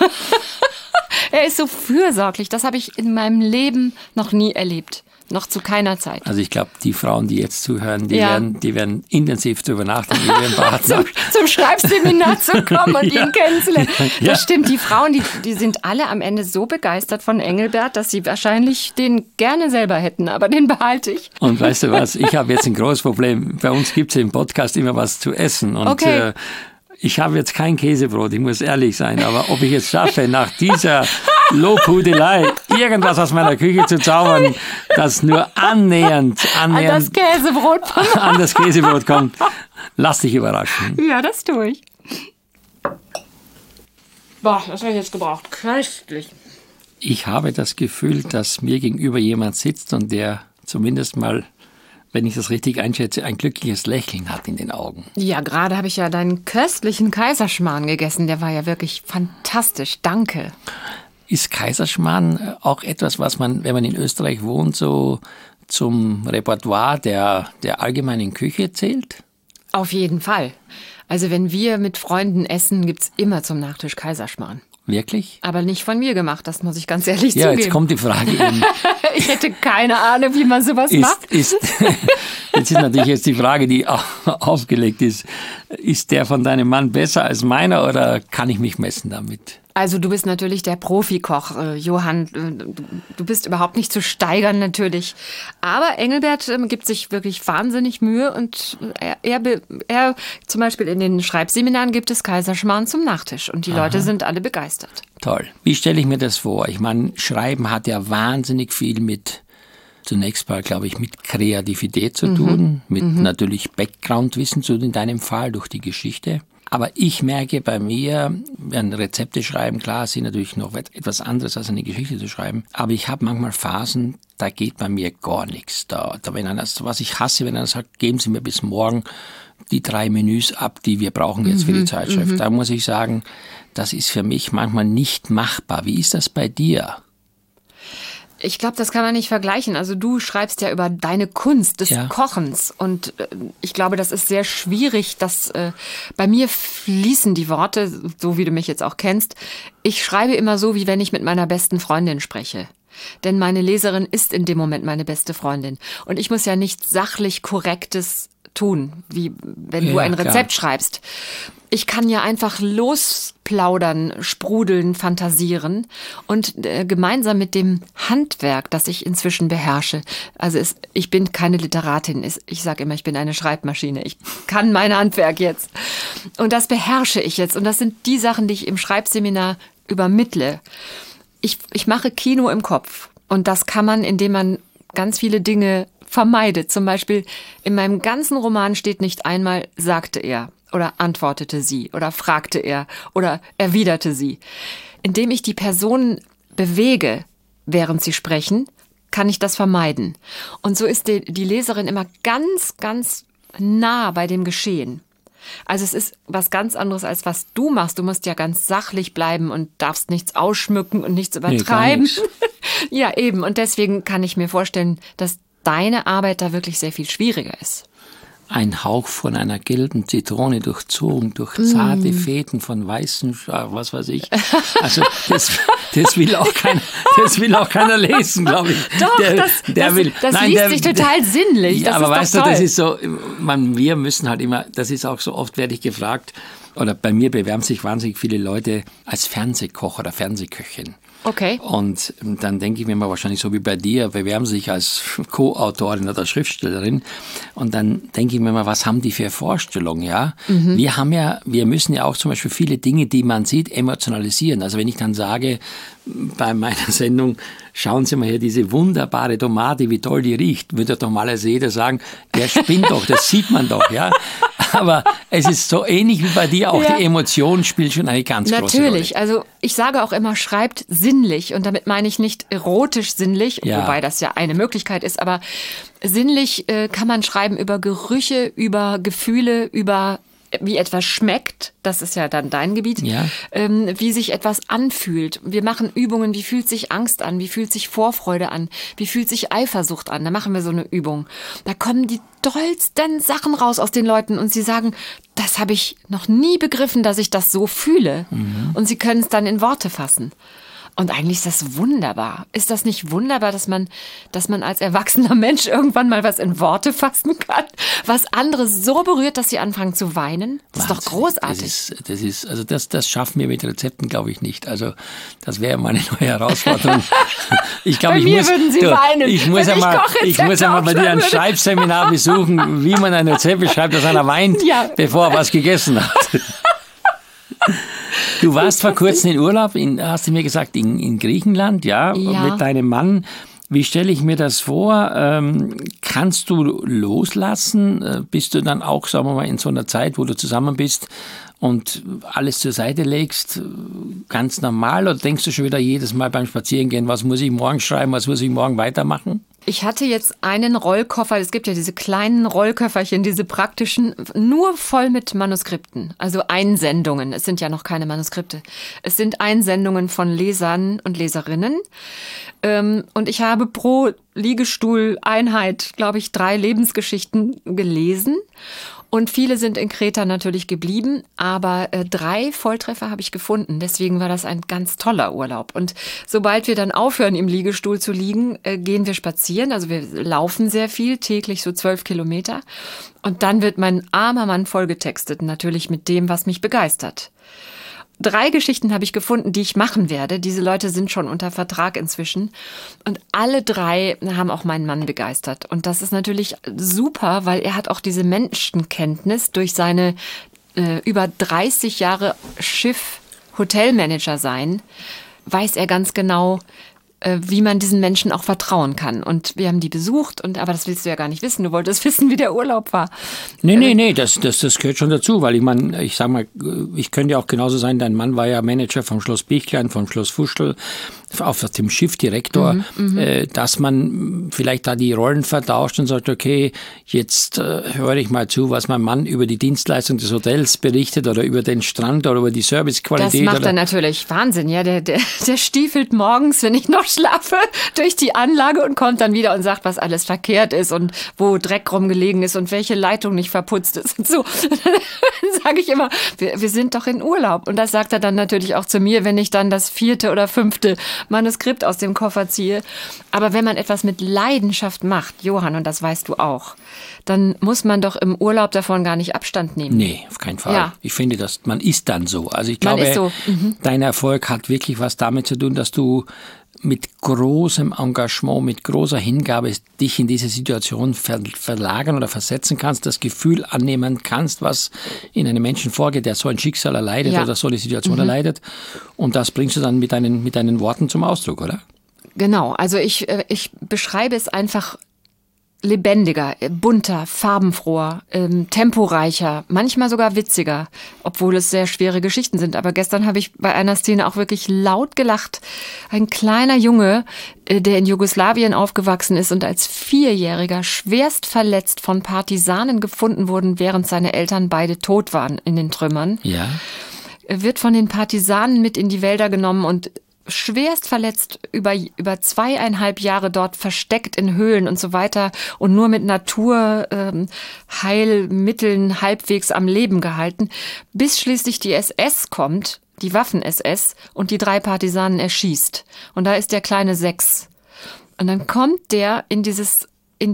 Er ist so fürsorglich, das habe ich in meinem Leben noch nie erlebt. Noch zu keiner Zeit. Also ich glaube, die Frauen, die jetzt zuhören, die werden intensiv darüber nachdenken, über ihren Partner. zum Schreibseminar zu kommen und ihn kennenzulernen. Das stimmt, die Frauen, die sind alle am Ende so begeistert von Engelbert, dass sie wahrscheinlich den gerne selber hätten, aber den behalte ich. Und weißt du was, ich habe jetzt ein großes Problem. Bei uns gibt es im Podcast immer was zu essen. Und ich habe jetzt kein Käsebrot, ich muss ehrlich sein, aber ob ich es schaffe, nach dieser Lobhudelei irgendwas aus meiner Küche zu zaubern, das nur annähernd an das Käsebrot kommt, lass dich überraschen. Ja, das tue ich. Boah, das habe ich jetzt gebraucht. Köstlich. Ich habe das Gefühl, dass mir gegenüber jemand sitzt und der zumindest mal, wenn ich das richtig einschätze, ein glückliches Lächeln hat in den Augen. Ja, gerade habe ich ja deinen köstlichen Kaiserschmarrn gegessen. Der war ja wirklich fantastisch. Danke. Ist Kaiserschmarrn auch etwas, was man, wenn man in Österreich wohnt, so zum Repertoire der allgemeinen Küche zählt? Auf jeden Fall. Also wenn wir mit Freunden essen, gibt's immer zum Nachtisch Kaiserschmarrn. Wirklich? Aber nicht von mir gemacht, das muss ich ganz ehrlich zugeben. Ja, jetzt kommt die Frage eben. Ich hätte keine Ahnung, wie man sowas macht. Jetzt ist natürlich jetzt die Frage, die aufgelegt ist. Ist der von deinem Mann besser als meiner oder kann ich mich messen damit? Also du bist natürlich der Profikoch, Johann. Du bist überhaupt nicht zu steigern natürlich. Aber Engelbert gibt sich wirklich wahnsinnig Mühe und er zum Beispiel in den Schreibseminaren gibt es Kaiserschmarrn zum Nachtisch und die Leute sind alle begeistert. Toll. Wie stelle ich mir das vor? Ich meine, Schreiben hat ja wahnsinnig viel mit, zunächst mal, glaube ich, mit Kreativität zu tun, mit natürlich Backgroundwissen in deinem Fall durch die Geschichte. Aber ich merke bei mir, wenn Rezepte schreiben, klar, sind natürlich noch etwas anderes als eine Geschichte zu schreiben. Aber ich habe manchmal Phasen, da geht bei mir gar nichts. Wenn einer, was ich hasse, wenn einer sagt, geben Sie mir bis morgen die 3 Menüs ab, die wir brauchen jetzt für die Zeitschrift. Da muss ich sagen, das ist für mich manchmal nicht machbar. Wie ist das bei dir? Ich glaube, das kann man nicht vergleichen. Also du schreibst ja über deine Kunst des Kochens und ich glaube, das ist sehr schwierig, dass bei mir fließen die Worte, so wie du mich jetzt auch kennst. Ich schreibe immer so, wie wenn ich mit meiner besten Freundin spreche. Denn meine Leserin ist in dem Moment meine beste Freundin. Und ich muss ja nichts sachlich Korrektes tun, wie wenn du ein Rezept schreibst. Ich kann ja einfach losplaudern, sprudeln, fantasieren und gemeinsam mit dem Handwerk, das ich inzwischen beherrsche. Also ich bin keine Literatin, ich sage immer, ich bin eine Schreibmaschine. Ich kann mein Handwerk jetzt. Und das beherrsche ich jetzt. Und das sind die Sachen, die ich im Schreibseminar übermittle. Ich mache Kino im Kopf. Und das kann man, indem man ganz viele Dinge vermeidet. Zum Beispiel in meinem ganzen Roman steht nicht einmal, sagte er oder antwortete sie oder fragte er oder erwiderte sie. Indem ich die Personen bewege, während sie sprechen, kann ich das vermeiden. Und so ist die Leserin immer ganz, ganz nah bei dem Geschehen. Also es ist was ganz anderes, als was du machst. Du musst ja ganz sachlich bleiben und darfst nichts ausschmücken und nichts übertreiben. Nee, ja, eben. Und deswegen kann ich mir vorstellen, dass deine Arbeit da wirklich sehr viel schwieriger ist. Ein Hauch von einer gelben Zitrone durchzogen, durch zarte Fäden von weißen, was weiß ich. Also das will auch keiner lesen, glaube ich. Doch, das liest sich total sinnlich. Ja, das aber ist doch weißt toll. du, das ist so, wir müssen halt immer, das ist auch so oft, werde ich gefragt, oder bei mir bewerben sich wahnsinnig viele Leute als Fernsehkoch oder Fernsehköchin. Okay. Und dann denke ich mir mal, wahrscheinlich so wie bei dir, bewerben sich als Co-Autorin oder Schriftstellerin. Und dann denke ich mir mal, was haben die für Vorstellungen, ja? Wir müssen ja auch zum Beispiel viele Dinge, die man sieht, emotionalisieren. Also wenn ich dann sage, bei meiner Sendung, schauen Sie mal hier, diese wunderbare Tomate, wie toll die riecht, würde doch mal jeder sagen, der spinnt doch, das sieht man doch, ja. Aber es ist so ähnlich wie bei dir, auch die Emotion spielt schon eine ganz große Rolle. Natürlich, also ich sage auch immer, schreibt sinnlich und damit meine ich nicht erotisch sinnlich, wobei das ja eine Möglichkeit ist, aber sinnlich kann man schreiben über Gerüche, über Gefühle, über wie etwas schmeckt, das ist ja dann dein Gebiet, wie sich etwas anfühlt. Wir machen Übungen, wie fühlt sich Angst an, wie fühlt sich Vorfreude an, wie fühlt sich Eifersucht an. Da machen wir so eine Übung. Da kommen die tollsten Sachen raus aus den Leuten und sie sagen, das habe ich noch nie begriffen, dass ich das so fühle. Und sie können es dann in Worte fassen. Und eigentlich ist das wunderbar. Ist das nicht wunderbar, dass man als erwachsener Mensch irgendwann mal was in Worte fassen kann, was andere so berührt, dass sie anfangen zu weinen? Das ist doch großartig. Das schaffen wir mit Rezepten, glaube ich, nicht. Also das wäre mal eine neue Herausforderung. Ich glaube, würden Sie weinen. Ich muss ja mal bei dir ein Schreibseminar besuchen, wie man ein Rezept beschreibt, dass einer weint, bevor er was gegessen hat. Du warst vor kurzem in Urlaub, hast du mir gesagt, in Griechenland, mit deinem Mann. Wie stelle ich mir das vor? Kannst du loslassen? Bist du dann auch, sagen wir mal, in so einer Zeit, wo du zusammen bist und alles zur Seite legst, ganz normal? Oder denkst du schon wieder jedes Mal beim Spazierengehen, was muss ich morgen schreiben, was muss ich morgen weitermachen? Ich hatte jetzt einen Rollkoffer, es gibt ja diese kleinen Rollköfferchen, diese praktischen, nur voll mit Manuskripten, also Einsendungen. Es sind ja noch keine Manuskripte. Es sind Einsendungen von Lesern und Leserinnen. Und ich habe pro Liegestuhleinheit, glaube ich, 3 Lebensgeschichten gelesen. Und viele sind in Kreta natürlich geblieben, aber 3 Volltreffer habe ich gefunden. Deswegen war das ein ganz toller Urlaub. Und sobald wir dann aufhören, im Liegestuhl zu liegen, gehen wir spazieren. Also wir laufen sehr viel, täglich so 12 Kilometer. Und dann wird mein armer Mann vollgetextet, natürlich mit dem, was mich begeistert. 3 Geschichten habe ich gefunden, die ich machen werde. Diese Leute sind schon unter Vertrag inzwischen. Und alle 3 haben auch meinen Mann begeistert. Und das ist natürlich super, weil er hat auch diese Menschenkenntnis durch seine über 30 Jahre Schiff-Hotelmanager sein, weiß er ganz genau, wie man diesen Menschen auch vertrauen kann. Und wir haben die besucht, aber das willst du ja gar nicht wissen. Du wolltest wissen, wie der Urlaub war. Nee, das gehört schon dazu, weil ich sag mal, ich könnte ja auch genauso sein, dein Mann war ja Manager vom Schloss Bichlein, vom Schloss Fuschl, auf dem Schiffdirektor, dass man vielleicht da die Rollen vertauscht und sagt, okay, jetzt höre ich mal zu, was mein Mann über die Dienstleistung des Hotels berichtet oder über den Strand oder über die Servicequalität. Das macht er natürlich Wahnsinn, ja. Der stiefelt morgens, wenn ich noch schlafe, durch die Anlage und kommt dann wieder und sagt, was alles verkehrt ist und wo Dreck rumgelegen ist und welche Leitung nicht verputzt ist und so. Dann sage ich immer, wir sind doch in Urlaub. Und das sagt er dann natürlich auch zu mir, wenn ich dann das 4. oder 5. Manuskript aus dem Koffer ziehe. Aber wenn man etwas mit Leidenschaft macht, Johann, und das weißt du auch, dann muss man doch im Urlaub davon gar nicht Abstand nehmen. Nee, auf keinen Fall. Ja. Ich finde, man ist dann so. Also ich man glaube, so. Dein Erfolg hat wirklich was damit zu tun, dass du mit großem Engagement, mit großer Hingabe dich in diese Situation verlagern oder versetzen kannst, das Gefühl annehmen kannst, was in einem Menschen vorgeht, der so ein Schicksal erleidet oder so eine Situation erleidet. Und das bringst du dann mit deinen Worten zum Ausdruck, oder? Genau, also ich beschreibe es einfach lebendiger, bunter, farbenfroher, temporeicher, manchmal sogar witziger, obwohl es sehr schwere Geschichten sind. Aber gestern habe ich bei einer Szene auch wirklich laut gelacht. Ein kleiner Junge, der in Jugoslawien aufgewachsen ist und als 4-Jähriger schwerst verletzt von Partisanen gefunden wurde, während seine Eltern beide tot waren in den Trümmern. Ja. Wird von den Partisanen mit in die Wälder genommen und schwerst verletzt über 2,5 Jahre dort versteckt in Höhlen und so weiter und nur mit Naturheilmitteln halbwegs am Leben gehalten, bis schließlich die SS kommt, die Waffen-SS, und die 3 Partisanen erschießt. Und da ist der kleine 6. Und dann kommt der in dieses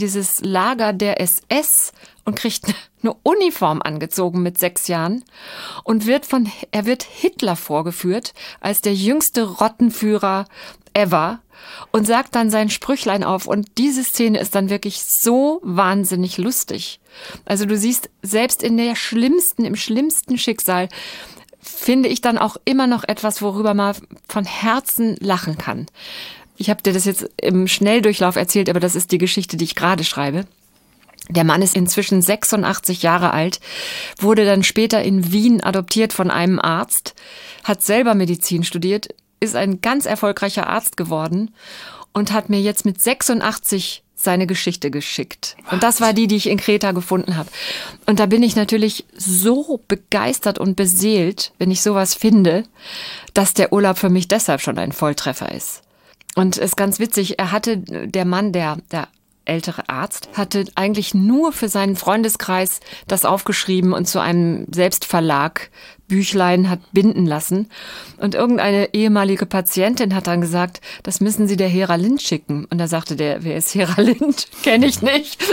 Lager der SS und kriegt eine Uniform angezogen mit 6 Jahren und er wird Hitler vorgeführt als der jüngste Rottenführer ever und sagt dann sein Sprüchlein auf. Und diese Szene ist dann wirklich so wahnsinnig lustig. Also du siehst, selbst im schlimmsten Schicksal finde ich dann auch immer noch etwas, worüber man von Herzen lachen kann. Ich habe dir das jetzt im Schnelldurchlauf erzählt, aber das ist die Geschichte, die ich gerade schreibe. Der Mann ist inzwischen 86 Jahre alt, wurde dann später in Wien adoptiert von einem Arzt, hat selber Medizin studiert, ist ein ganz erfolgreicher Arzt geworden und hat mir jetzt mit 86 seine Geschichte geschickt. Und das war die ich in Kreta gefunden habe. Und da bin ich natürlich so begeistert und beseelt, wenn ich sowas finde, dass der Urlaub für mich deshalb schon ein Volltreffer ist. Und es ist ganz witzig, der Mann, der ältere Arzt, hatte eigentlich nur für seinen Freundeskreis das aufgeschrieben und zu einem Selbstverlag Büchlein hat binden lassen. Und irgendeine ehemalige Patientin hat dann gesagt, das müssen Sie der Hera Lind schicken. Und da sagte wer ist Hera Lind? Kenne ich nicht.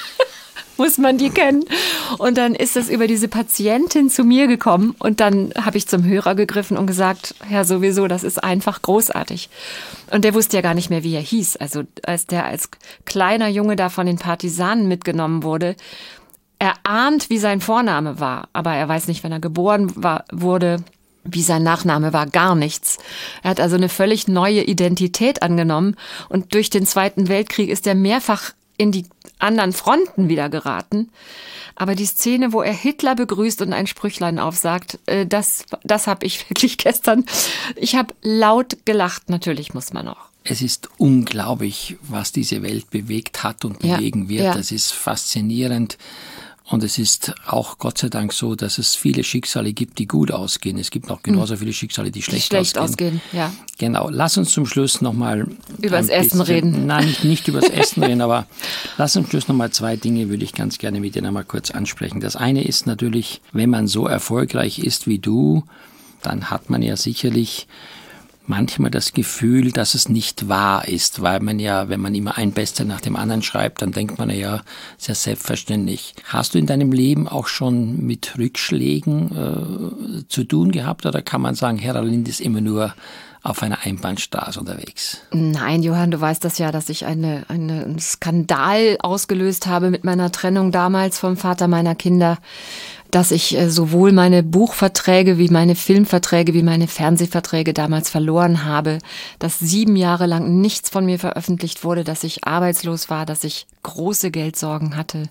Muss man die kennen? Und dann ist es über diese Patientin zu mir gekommen und dann habe ich zum Hörer gegriffen und gesagt, ja sowieso, das ist einfach großartig. Und der wusste ja gar nicht mehr, wie er hieß. Also als der als kleiner Junge da von den Partisanen mitgenommen wurde, er ahnt, wie sein Vorname war, aber er weiß nicht, wann er geboren wurde, wie sein Nachname war, gar nichts. Er hat also eine völlig neue Identität angenommen und durch den Zweiten Weltkrieg ist er mehrfach in die anderen Fronten wieder geraten. Aber die Szene, wo er Hitler begrüßt und ein Sprüchlein aufsagt, das habe ich wirklich gestern, ich habe laut gelacht, natürlich muss man auch. Es ist unglaublich, was diese Welt bewegt hat und bewegen wird. Das ist faszinierend. Und es ist auch Gott sei Dank so, dass es viele Schicksale gibt, die gut ausgehen. Es gibt noch genauso viele Schicksale, die schlecht ausgehen. Ja. Genau. Lass uns zum Schluss nochmal über das Essen reden. Nein, nicht über das Essen reden, aber lass uns zum Schluss nochmal 2 Dinge, würde ich ganz gerne mit dir nochmal kurz ansprechen. Das eine ist natürlich, wenn man so erfolgreich ist wie du, dann hat man ja sicherlich manchmal das Gefühl, dass es nicht wahr ist, weil man ja, wenn man immer ein Bestseller nach dem anderen schreibt, dann denkt man ja, sehr selbstverständlich. Hast du in deinem Leben auch schon mit Rückschlägen zu tun gehabt oder kann man sagen, Hera Lind ist immer nur auf einer Einbahnstraße unterwegs? Nein, Johann, du weißt das ja, dass ich einen Skandal ausgelöst habe mit meiner Trennung damals vom Vater meiner Kinder, dass ich sowohl meine Buchverträge wie meine Filmverträge wie meine Fernsehverträge damals verloren habe, dass 7 Jahre lang nichts von mir veröffentlicht wurde, dass ich arbeitslos war, dass ich große Geldsorgen hatte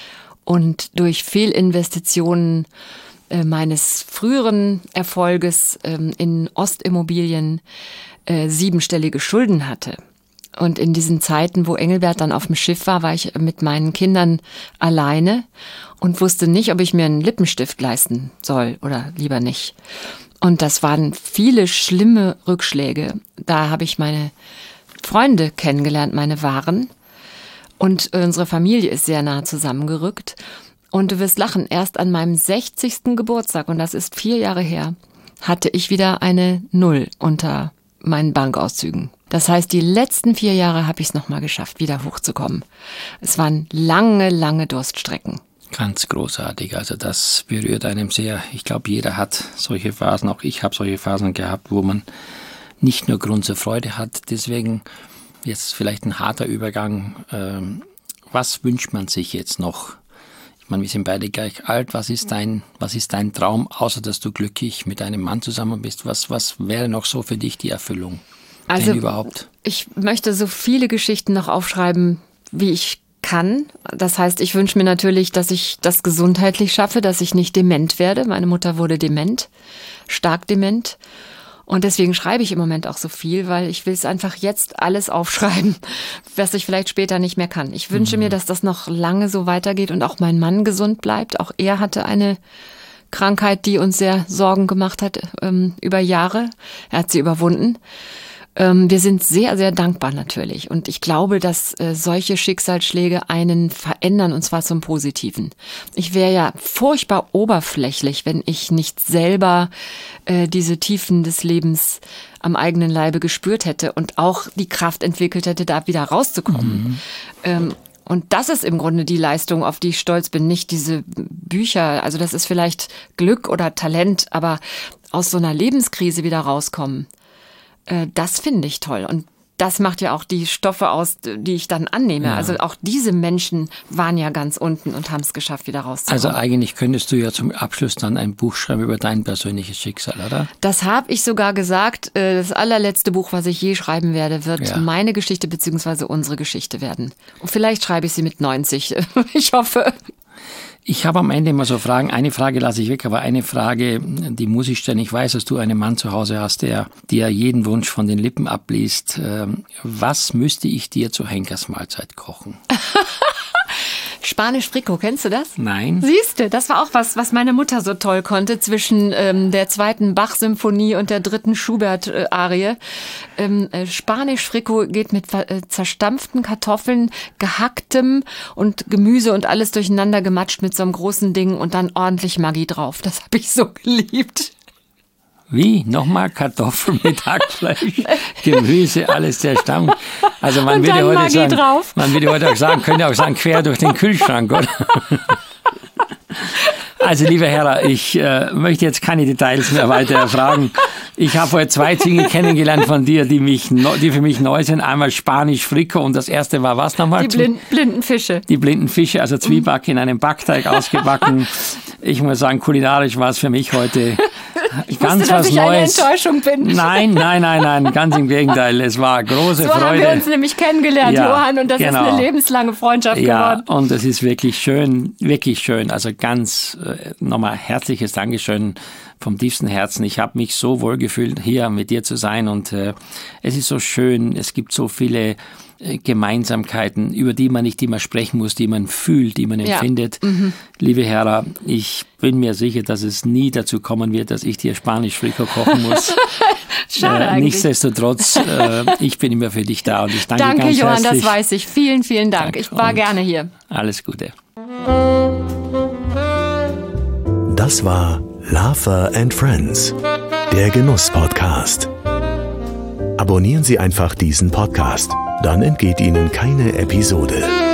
und durch Fehlinvestitionen meines früheren Erfolges in Ostimmobilien 7-stellige Schulden hatte. Und in diesen Zeiten, wo Engelbert dann auf dem Schiff war ich mit meinen Kindern alleine und wusste nicht, ob ich mir einen Lippenstift leisten soll oder lieber nicht. Und das waren viele schlimme Rückschläge. Da habe ich meine Freunde kennengelernt, meine wahren. Und unsere Familie ist sehr nah zusammengerückt. Und du wirst lachen, erst an meinem 60. Geburtstag, und das ist 4 Jahre her, hatte ich wieder eine 0 unter meinen Bankauszügen. Das heißt, die letzten 4 Jahre habe ich es nochmal geschafft, wieder hochzukommen. Es waren lange, lange Durststrecken. Ganz großartig. Also das berührt einem sehr. Ich glaube, jeder hat solche Phasen. Auch ich habe solche Phasen gehabt, wo man nicht nur Grund zur Freude hat. Deswegen jetzt vielleicht ein harter Übergang. Was wünscht man sich jetzt noch? Ich meine, wir sind beide gleich alt. Was ist dein Traum, außer dass du glücklich mit einem Mann zusammen bist? Was wäre noch so für dich die Erfüllung? Also überhaupt? Ich möchte so viele Geschichten noch aufschreiben, wie ich kann. Das heißt, ich wünsche mir natürlich, dass ich das gesundheitlich schaffe, dass ich nicht dement werde. Meine Mutter wurde dement, stark dement. Und deswegen schreibe ich im Moment auch so viel, weil ich will es einfach jetzt alles aufschreiben, was ich vielleicht später nicht mehr kann. Ich wünsche mir, dass das noch lange so weitergeht und auch mein Mann gesund bleibt. Auch er hatte eine Krankheit, die uns sehr Sorgen gemacht hat über Jahre. Er hat sie überwunden. Wir sind sehr, sehr dankbar natürlich. Und ich glaube, dass solche Schicksalsschläge einen verändern, und zwar zum Positiven. Ich wäre ja furchtbar oberflächlich, wenn ich nicht selber diese Tiefen des Lebens am eigenen Leibe gespürt hätte und auch die Kraft entwickelt hätte, da wieder rauszukommen. Und das ist im Grunde die Leistung, auf die ich stolz bin, nicht diese Bücher. Also das ist vielleicht Glück oder Talent, aber aus so einer Lebenskrise wieder rauskommen. Das finde ich toll. Und das macht ja auch die Stoffe aus, die ich dann annehme. Ja. Also auch diese Menschen waren ja ganz unten und haben es geschafft, wieder rauszukommen. Also eigentlich könntest du ja zum Abschluss dann ein Buch schreiben über dein persönliches Schicksal, oder? Das habe ich sogar gesagt. Das allerletzte Buch, was ich je schreiben werde, wird meine Geschichte bzw. unsere Geschichte werden. Und vielleicht schreibe ich sie mit 90. Ich hoffe. Ich habe am Ende immer so Fragen. Eine Frage lasse ich weg, aber eine Frage, die muss ich stellen. Ich weiß, dass du einen Mann zu Hause hast, der dir jeden Wunsch von den Lippen abliest. Was müsste ich dir zur Henkersmahlzeit kochen? Spanisch Fricot, kennst du das? Nein. Siehste, das war auch was meine Mutter so toll konnte, zwischen der 2. Bach-Symphonie und der 3. Schubert-Arie. Spanisch Fricot geht mit zerstampften Kartoffeln, gehacktem und Gemüse und alles durcheinander gematscht mit so einem großen Ding und dann ordentlich Maggi drauf. Das habe ich so geliebt. Wie? Nochmal Kartoffeln mit Hackfleisch, Gemüse, alles zerstampft. Also man würde heute sagen, drauf. Man würde heute auch sagen, könnte auch sagen, quer durch den Kühlschrank, oder? Also liebe Hera, ich möchte jetzt keine Details mehr weiter erfragen. Ich habe heute 2 Dinge kennengelernt von dir, die für mich neu sind. Einmal Spanisch Fricot und das erste war was nochmal? Die blinden Fische. Die blinden Fische, also Zwieback in einem Backteig ausgebacken. Ich muss sagen, kulinarisch war es für mich heute ganz was Neues. Eine Enttäuschung bin. Nein, ganz im Gegenteil. Es war große Freude. So haben wir uns nämlich kennengelernt, Johann, und das ist eine lebenslange Freundschaft geworden. Ja, und es ist wirklich schön, wirklich schön. Also ganz nochmal herzliches Dankeschön vom tiefsten Herzen. Ich habe mich so wohl gefühlt, hier mit dir zu sein und es ist so schön. Es gibt so viele Gemeinsamkeiten, über die man nicht immer sprechen muss, die man fühlt, die man empfindet. Liebe Hera, ich bin mir sicher, dass es nie dazu kommen wird, dass ich dir Spanisch-Frikot kochen muss. Schade eigentlich. Nichtsdestotrotz, ich bin immer für dich da und ich danke ganz Danke, Johann, herzlich. das weiß ich. Vielen, vielen Dank. Ich war gerne hier. Alles Gute. Das war Lafer and Friends, der Genuss-Podcast. Abonnieren Sie einfach diesen Podcast, dann entgeht Ihnen keine Episode.